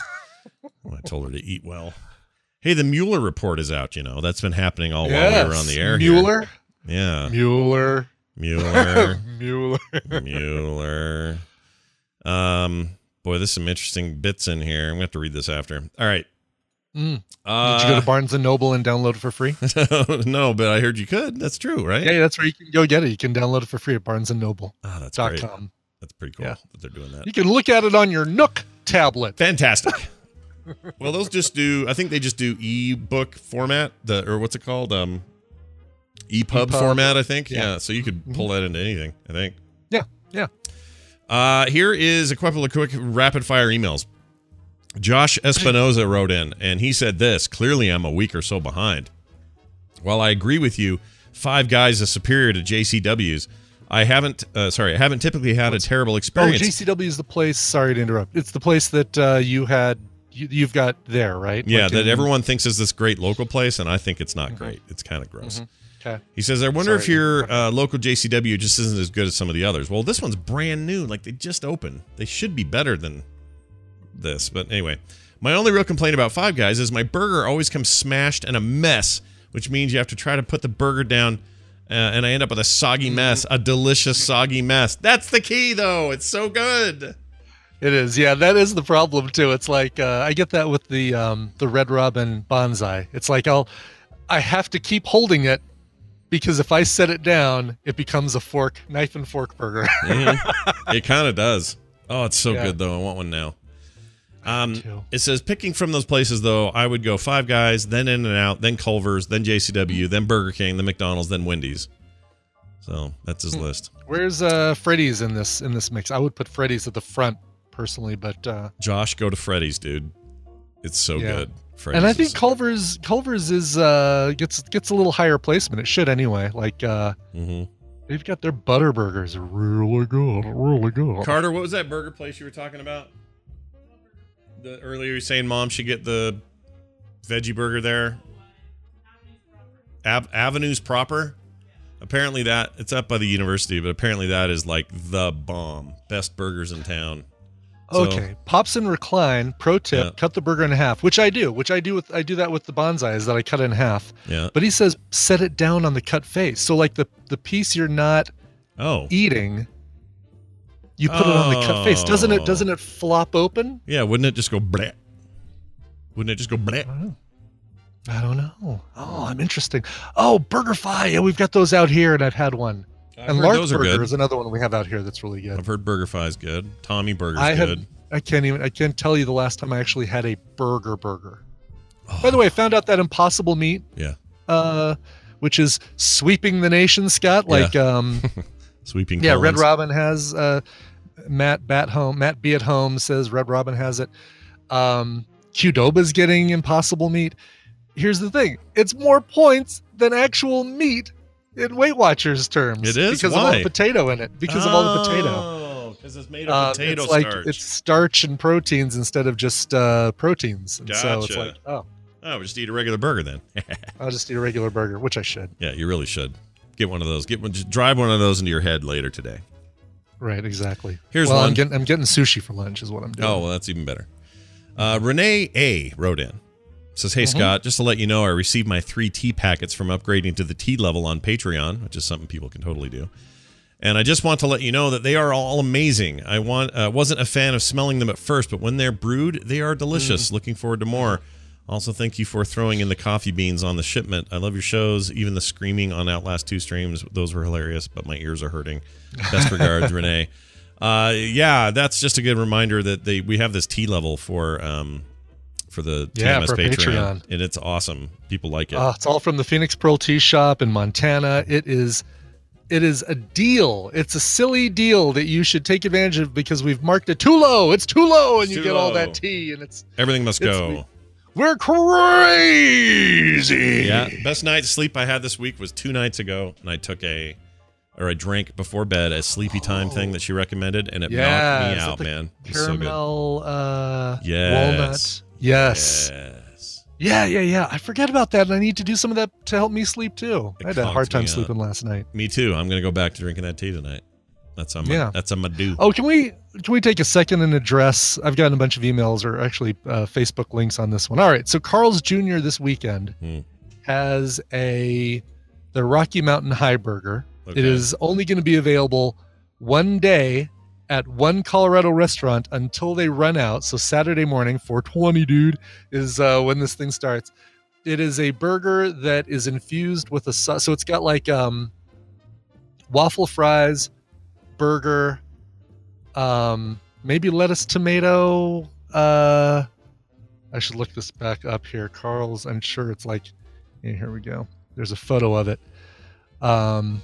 Oh, I told her to eat well. Hey, the Mueller report is out. You know that's been happening all while we were on the air. Mueller. Here. Yeah. Mueller. Mueller. Mueller. Mueller. Um. Boy, there's some interesting bits in here. I'm gonna have to read this after. All right. Mm. Uh, Did you go to Barnes and Noble and download it for free? no, but I heard you could. That's true, right? Yeah, that's where you can go get it. You can download it for free at barnes and noble Oh, that's dot great. com. That's pretty cool Yeah. that they're doing that. You can look at it on your Nook tablet. Fantastic. Well, those just do. I think they just do e-book format, the or what's it called? Um, EPUB, EPUB. format. I think. Yeah. Yeah. So you could pull that into anything. I think. Yeah, yeah. Uh, here is a couple of quick rapid fire emails. Josh Espinoza wrote in, and he said this: clearly, I'm a week or so behind. While I agree with you, Five Guys is superior to J C W's. I haven't. Uh, sorry, I haven't typically had a terrible Oh, experience. J C W is the place. Sorry to interrupt. It's the place that uh, you had. You, you've got there, right? Yeah, Like that in- everyone thinks is this great local place, and I think it's not great. It's kind of gross. Mhm. Okay. He says, I wonder Sorry. if your uh, local J C W just isn't as good as some of the others. Well, this one's brand new. Like, they just opened. They should be better than this. But anyway, my only real complaint about Five Guys is my burger always comes smashed and a mess, which means you have to try to put the burger down, uh, and I end up with a soggy mess, a delicious soggy mess. That's the key, though. It's so good. It is. Yeah, that is the problem too. It's like uh, I get that with the um, the Red Robin bonsai. It's like I'll I have to keep holding it because if I set it down, it becomes a fork, knife and fork burger. Mm-hmm. It kind of does. Oh, it's so Yeah. good, though. I want one now. Um, it says, picking from those places, though, I would go Five Guys, then In-N-Out, then Culver's, then J C W, then Burger King, then McDonald's, then Wendy's. So that's his list. Where's uh, Freddy's in this in this mix? I would put Freddy's at the front personally, but uh, Josh, go to Freddy's, dude. It's so Yeah. good. Freddy's and I think is- Culver's Culver's is uh, gets gets a little higher placement. It should anyway. Like uh, Mhm. they've got their butter burgers, really good, really good. Carter, what was that burger place you were talking about? The earlier you were saying mom should get the veggie burger there. Av- Avenues proper. Apparently that it's up by the university, but apparently that is like the bomb. Best burgers in town. So- Okay, pops and recline. Pro tip: Yeah. cut the burger in half, which I do. Which I do with I do that with the bonsai is that I cut it in half. Yeah. But he says set it down on the cut face. So like the the piece you're not Oh. eating, you put it on the cut face. Doesn't it? Oh. Doesn't it flop open? Yeah, wouldn't it just go bleh? Wouldn't it just go bleh? I don't know. Oh, I'm interesting. Oh, BurgerFi. Yeah, we've got those out here, and I've had one. I've and heard Lark those are Burger good. is another one we have out here that's really good. I've heard BurgerFi is good. Tommy Burger's I have. good. I can't even. I can't tell you the last time I actually had a burger burger. By the way, I found out that Impossible Meat, Yeah. uh, which is sweeping the nation, Scott. Like, Yeah. um, Sweeping yeah, Red Collins. Robin has. Uh, Matt Bat Home. Matt Be at Home says Red Robin has it. Um, Qdoba's getting Impossible Meat. Here's the thing: it's more points than actual meat in Weight Watchers terms. It is? because of all Why? the potato in it. Because of all the potato. Oh, because it's made of Um, potato it's like starch. it's starch and proteins instead of just uh, proteins. And so it's Gotcha. like, oh, Oh, just eat a regular burger then. I'll just eat a regular burger, which I should. Yeah, you really should. Get one of those. Get one. Just drive one of those into your head later today. Right, exactly. Here's well, one. I'm getting I'm getting sushi for lunch is what I'm doing. Oh, well, that's even better. Uh, Renee A. wrote in. Says, hey, Mhm. Scott, just to let you know, I received my three tea packets from upgrading to the tea level on Patreon, which is something people can totally do. And I just want to let you know that they are all amazing. I want uh, wasn't a fan of smelling them at first, but when they're brewed, they are delicious. Looking forward to more. Also, thank you for throwing in the coffee beans on the shipment. I love your shows. Even the screaming on Outlast two streams, those were hilarious, but my ears are hurting. Best regards, Renee. Uh, yeah, that's just a good reminder that they we have this tea level for um, for the Yeah, T M S for Patreon, Patreon. and it's awesome. People like it. Uh, it's all from the Phoenix Pearl Tea Shop in Montana. It is, it is a deal. It's a silly deal that you should take advantage of because we've marked it too low. It's too low, and It's you too get all low. that tea, and it's Everything must it's- go. we're crazy. Yeah, best night's sleep I had this week was two nights ago, and I took a, or I drank before bed a sleepy time thing that she recommended, and it Yeah, knocked me is that out, the man. It was so good. Caramel, uh, Yes. walnut. Yes. Yes. Yeah, yeah, yeah. I forget about that, and I need to do some of that to help me sleep too. It I had a conked hard time me out. sleeping last night. Me too. I'm gonna go back to drinking that tea tonight. That's on my, Yeah. that's on my do. Oh, can we can we take a second and address? I've gotten a bunch of emails or actually uh, Facebook links on this one. All right, so Carl's Junior this weekend Hmm. has a the Rocky Mountain High Burger. Okay. It is only going to be available one day at one Colorado restaurant until they run out. So Saturday morning, four twenty, dude, is uh, when this thing starts. It is a burger that is infused with a sauce. So it's got like um, waffle fries, burger, um, maybe lettuce, tomato. Uh, I should look this back up here. Carl's, I'm sure it's like, yeah, here we go. There's a photo of it. Um,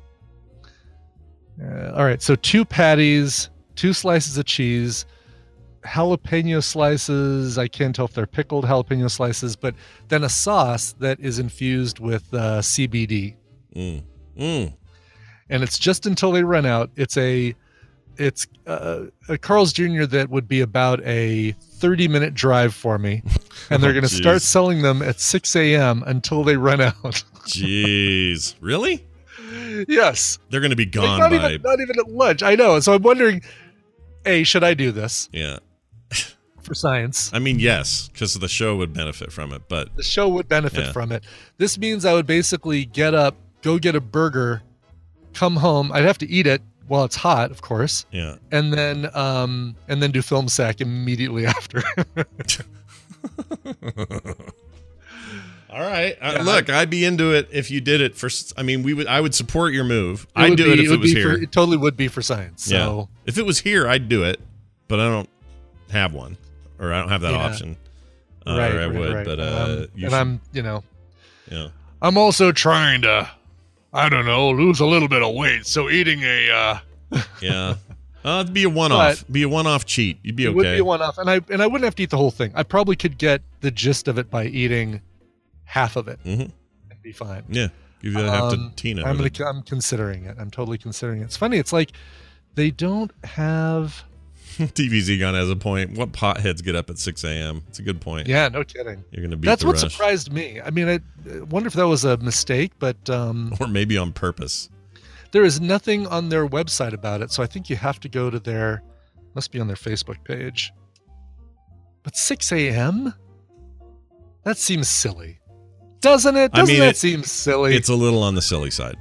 uh, all right, so two patties, two slices of cheese, jalapeno slices. I can't tell if they're pickled jalapeno slices, but then a sauce that is infused with uh, C B D. Mm. Mm. And it's just until they run out. It's a, it's uh, a Carl's Junior that would be about a thirty minute drive for me, and they're Oh, going to geez. start selling them at six a.m. until they run out. Jeez, really? Yes, They're gonna be Like, gone not by. even not even at lunch. I know. So I'm wondering, a should I do this Yeah. for science? I mean, yes, because the show would benefit from it, but The show would benefit Yeah. from it. This means I would basically get up, go get a burger, come home. I'd have to eat it while it's hot, of course, yeah. and then um and then do film sack immediately after. All right. I, I look, I'd be into it if you did it for. I mean, we would. I would support your move. It I'd would do be- it if it, would was be here. for- it totally would be for science. Yeah. So If it was here, I'd do it, but I don't have one, or I don't have that Yeah. option. Uh, right, or I right, would, right. but uh, Um, you and should- I'm, you know, yeah. I'm also trying to, I don't know, lose a little bit of weight. So eating a, uh, Yeah. Uh, it'd be a one-off. Be a one-off cheat. You'd be it okay. would be a one-off, and I and I wouldn't have to eat the whole thing. I probably could get the gist of it by eating half of it. Mm-hmm. And be fine. Yeah. Give that half to Um, Tina. I'm or gonna, I'm considering it. I'm totally considering it. It's funny. It's like they don't have. the- T V Z Gun has a point. What potheads get up at six a.m.? It's a good point. Yeah, no kidding. You're gonna beat That's the what rush. surprised me. I mean, I I wonder if that was a mistake, but um, Or maybe on purpose. there is nothing on their website about it. So I think you have to go to their. Must be on their Facebook page. But six a.m. That seems silly, doesn't it? I Doesn't mean, that it- seem silly? It's a little on the silly side.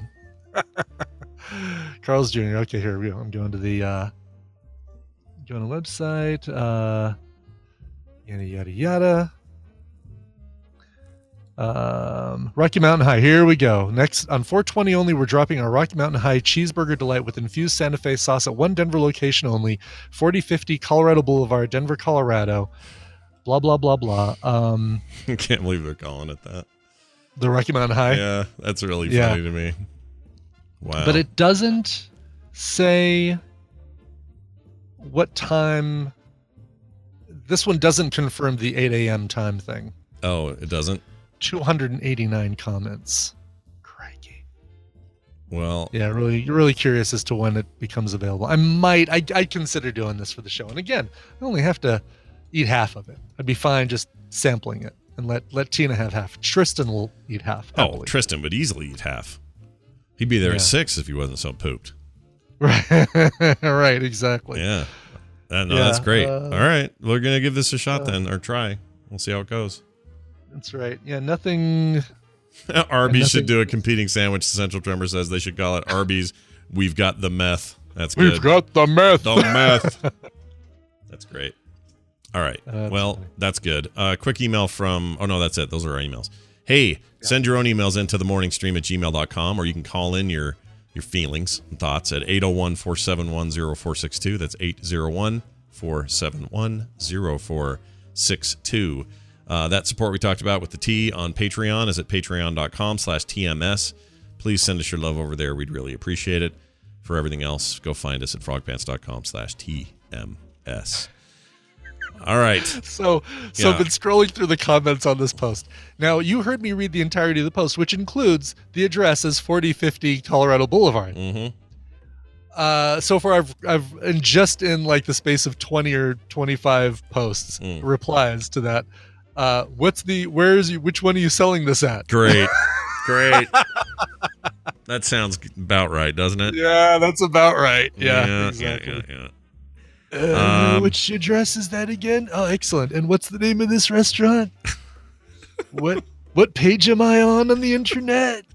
Carl's Junior Okay, here we go. I'm going to the uh, going to the website. Uh, yada yada yada. Um, Rocky Mountain High. Here we go. Next on four twenty only, we're dropping our Rocky Mountain High cheeseburger delight with infused Santa Fe sauce at one Denver location only, forty fifty Colorado Boulevard, Denver, Colorado. Blah blah blah blah. Um, I can't believe they're calling it that. the Rocky Mountain High. Yeah, that's really Yeah. funny to me. Wow. But it doesn't say what time. This one doesn't confirm the eight a.m. time thing. Oh, it doesn't? two hundred eighty-nine comments. Crikey. Well, Yeah, really, really curious as to when it becomes available. I might, I, I consider doing this for the show. And again, I only have to eat half of it. I'd be fine just sampling it and let let Tina have half. Tristan will eat half. oh, happily. Tristan would easily eat half. He'd be there Yeah. at six if he wasn't so pooped. Right, right, exactly. Yeah. Uh, no, Yeah, that's great. uh, All right. We're going to give this a shot uh, then, or try. We'll see how it goes. That's right. Yeah, nothing. Arby's nothing- should do a competing sandwich. Central Tremor says they should call it Arby's. We've got the meth. That's good. We've got the meth. The meth. That's great. All right. Uh, that's well, funny. that's good. Uh, quick email from, oh no, that's it. Those are our emails. Hey, send your own emails into the morning stream at gmail dot com, or you can call in your, your feelings and thoughts at eight oh one, four seven one, oh four six two. That's eight oh one, four seven one, oh four six two. Uh, that support we talked about with the T on Patreon is at patreon dot com slash T M S. Please send us your love over there. We'd really appreciate it. For everything else, go find us at frogpants dot com slash T M S. All right. So, so Yeah. I've been scrolling through the comments on this post. Now, you heard me read the entirety of the post, which includes the address as forty fifty Colorado Boulevard. Mm-hmm. Uh, so far, I've, I've, and just in like the space of twenty or twenty-five posts, Mm. replies to that. Uh, what's the, where is you, which one are you selling this at? Great. Great. That sounds about right, doesn't it? Yeah, that's about right. Yeah, yeah, exactly. yeah, yeah, yeah. Uh, Um, which address is that again? Oh, excellent. And what's the name of this restaurant? what what page am I on on the internet?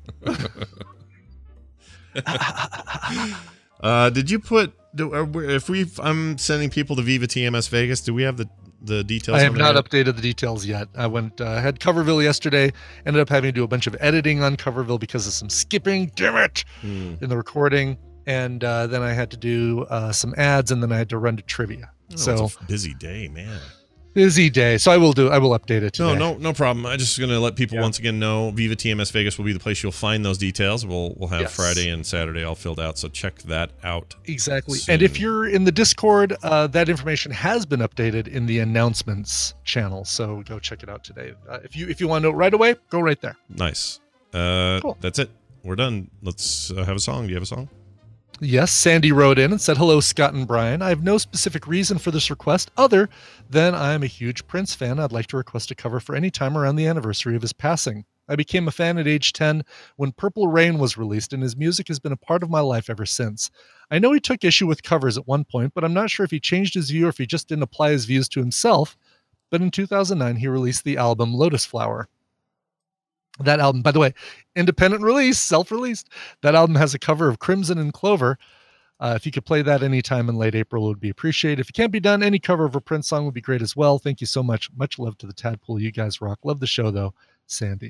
Uh, did you put do, uh, if we I'm sending people to Viva T M S Vegas? Do we have the the details? I have on not that? updated the details yet. I went uh, had Coverville yesterday. Ended up having to do a bunch of editing on Coverville because of some skipping. Damn it! Hmm. In the recording, and uh, then I had to do uh, some ads, and then I had to run to trivia. Oh, so it's a busy day, man. busy day. So I will do. I will update it today. No, no, no problem. I'm just going to let people Yeah. once again know Viva T M S Vegas will be the place you'll find those details. We'll we'll have Yes. Friday and Saturday all filled out, so check that out. Exactly. soon. And if you're in the Discord, uh, that information has been updated in the announcements channel. So go check it out today. Uh, if you if you want to know it right away, go right there. Nice. Uh, Cool. That's it. We're done. Let's uh, have a song. Do you have a song? Yes, Sandy wrote in and said, "Hello, Scott and Brian. I have no specific reason for this request other than I am a huge Prince fan. I'd like to request a cover for any time around the anniversary of his passing. I became a fan at age ten when Purple Rain was released, and his music has been a part of my life ever since. I know he took issue with covers at one point, but I'm not sure if he changed his view or if he just didn't apply his views to himself. But in two thousand nine, he released the album Lotus Flower. That album, by the way, independent release, self-released. That album has a cover of Crimson and Clover. Uh, if you could play that anytime in late April, it would be appreciated. If it can't be done, any cover of a Prince song would be great as well. Thank you so much. Much love to the Tadpole. You guys rock. Love the show, though. Sandy.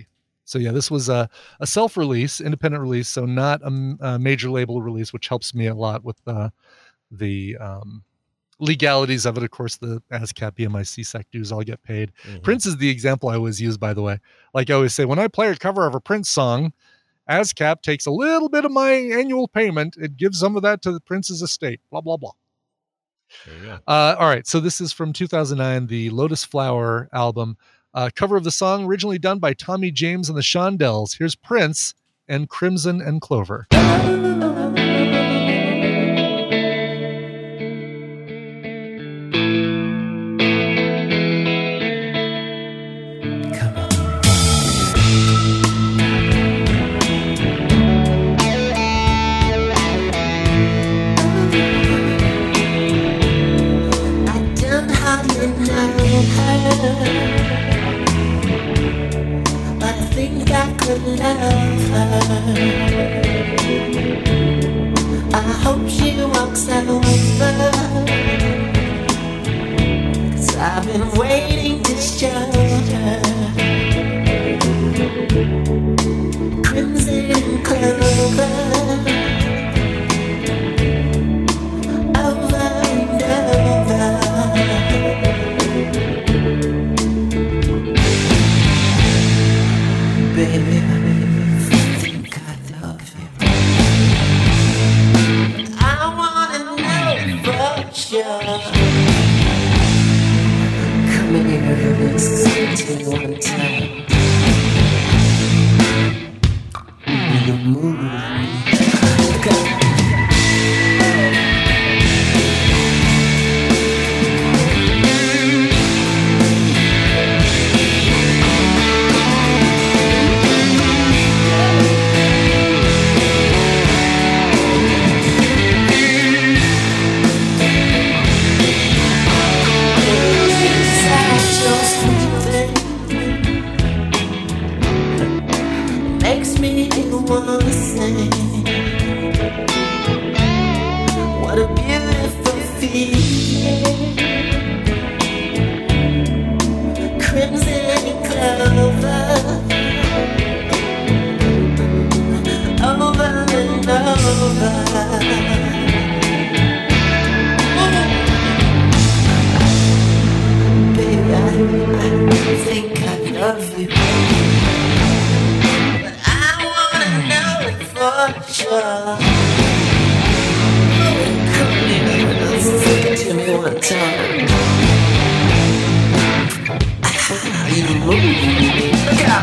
So yeah, this was a, a self-release, independent release, so not a, a major label release, which helps me a lot with uh, the um, legalities of it. Of course, the ASCAP, B M I, C S A C dues all get paid. Mm-hmm. Prince is the example I always use, by the way. Like I always say, when I play a cover of a Prince song, ASCAP takes a little bit of my annual payment. It gives some of that to the Prince's estate, blah, blah, blah. There you go. Uh, all right, so this is from two thousand nine, the Lotus Flower album. Uh, cover of the song originally done by Tommy James and the Shondells. Here's Prince and Crimson and Clover. I hope she walks over, 'cause I've been waiting to show her crimson and clover over and over. Baby, come in here and sing to me one time. You move me. Okay. What a beautiful feeling, crimson clover, over and over. Baby, I, I think I love you. Sure. Come here, sing it to me one time. You move, look out.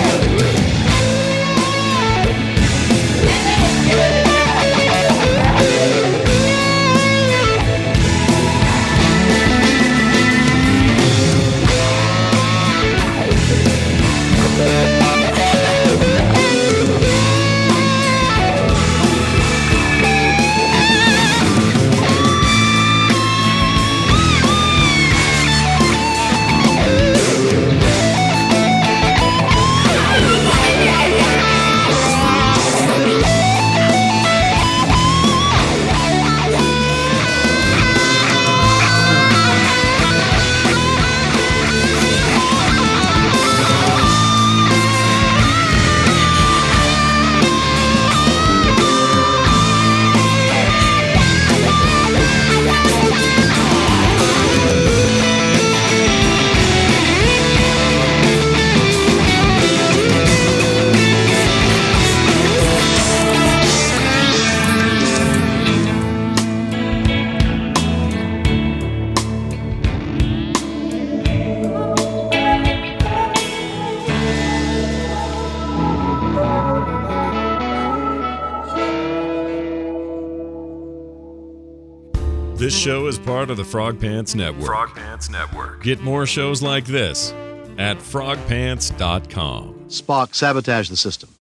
This show is part of the Frog Pants Network. Frog Pants Network. Get more shows like this at frog pants dot com. Spock, sabotage the system.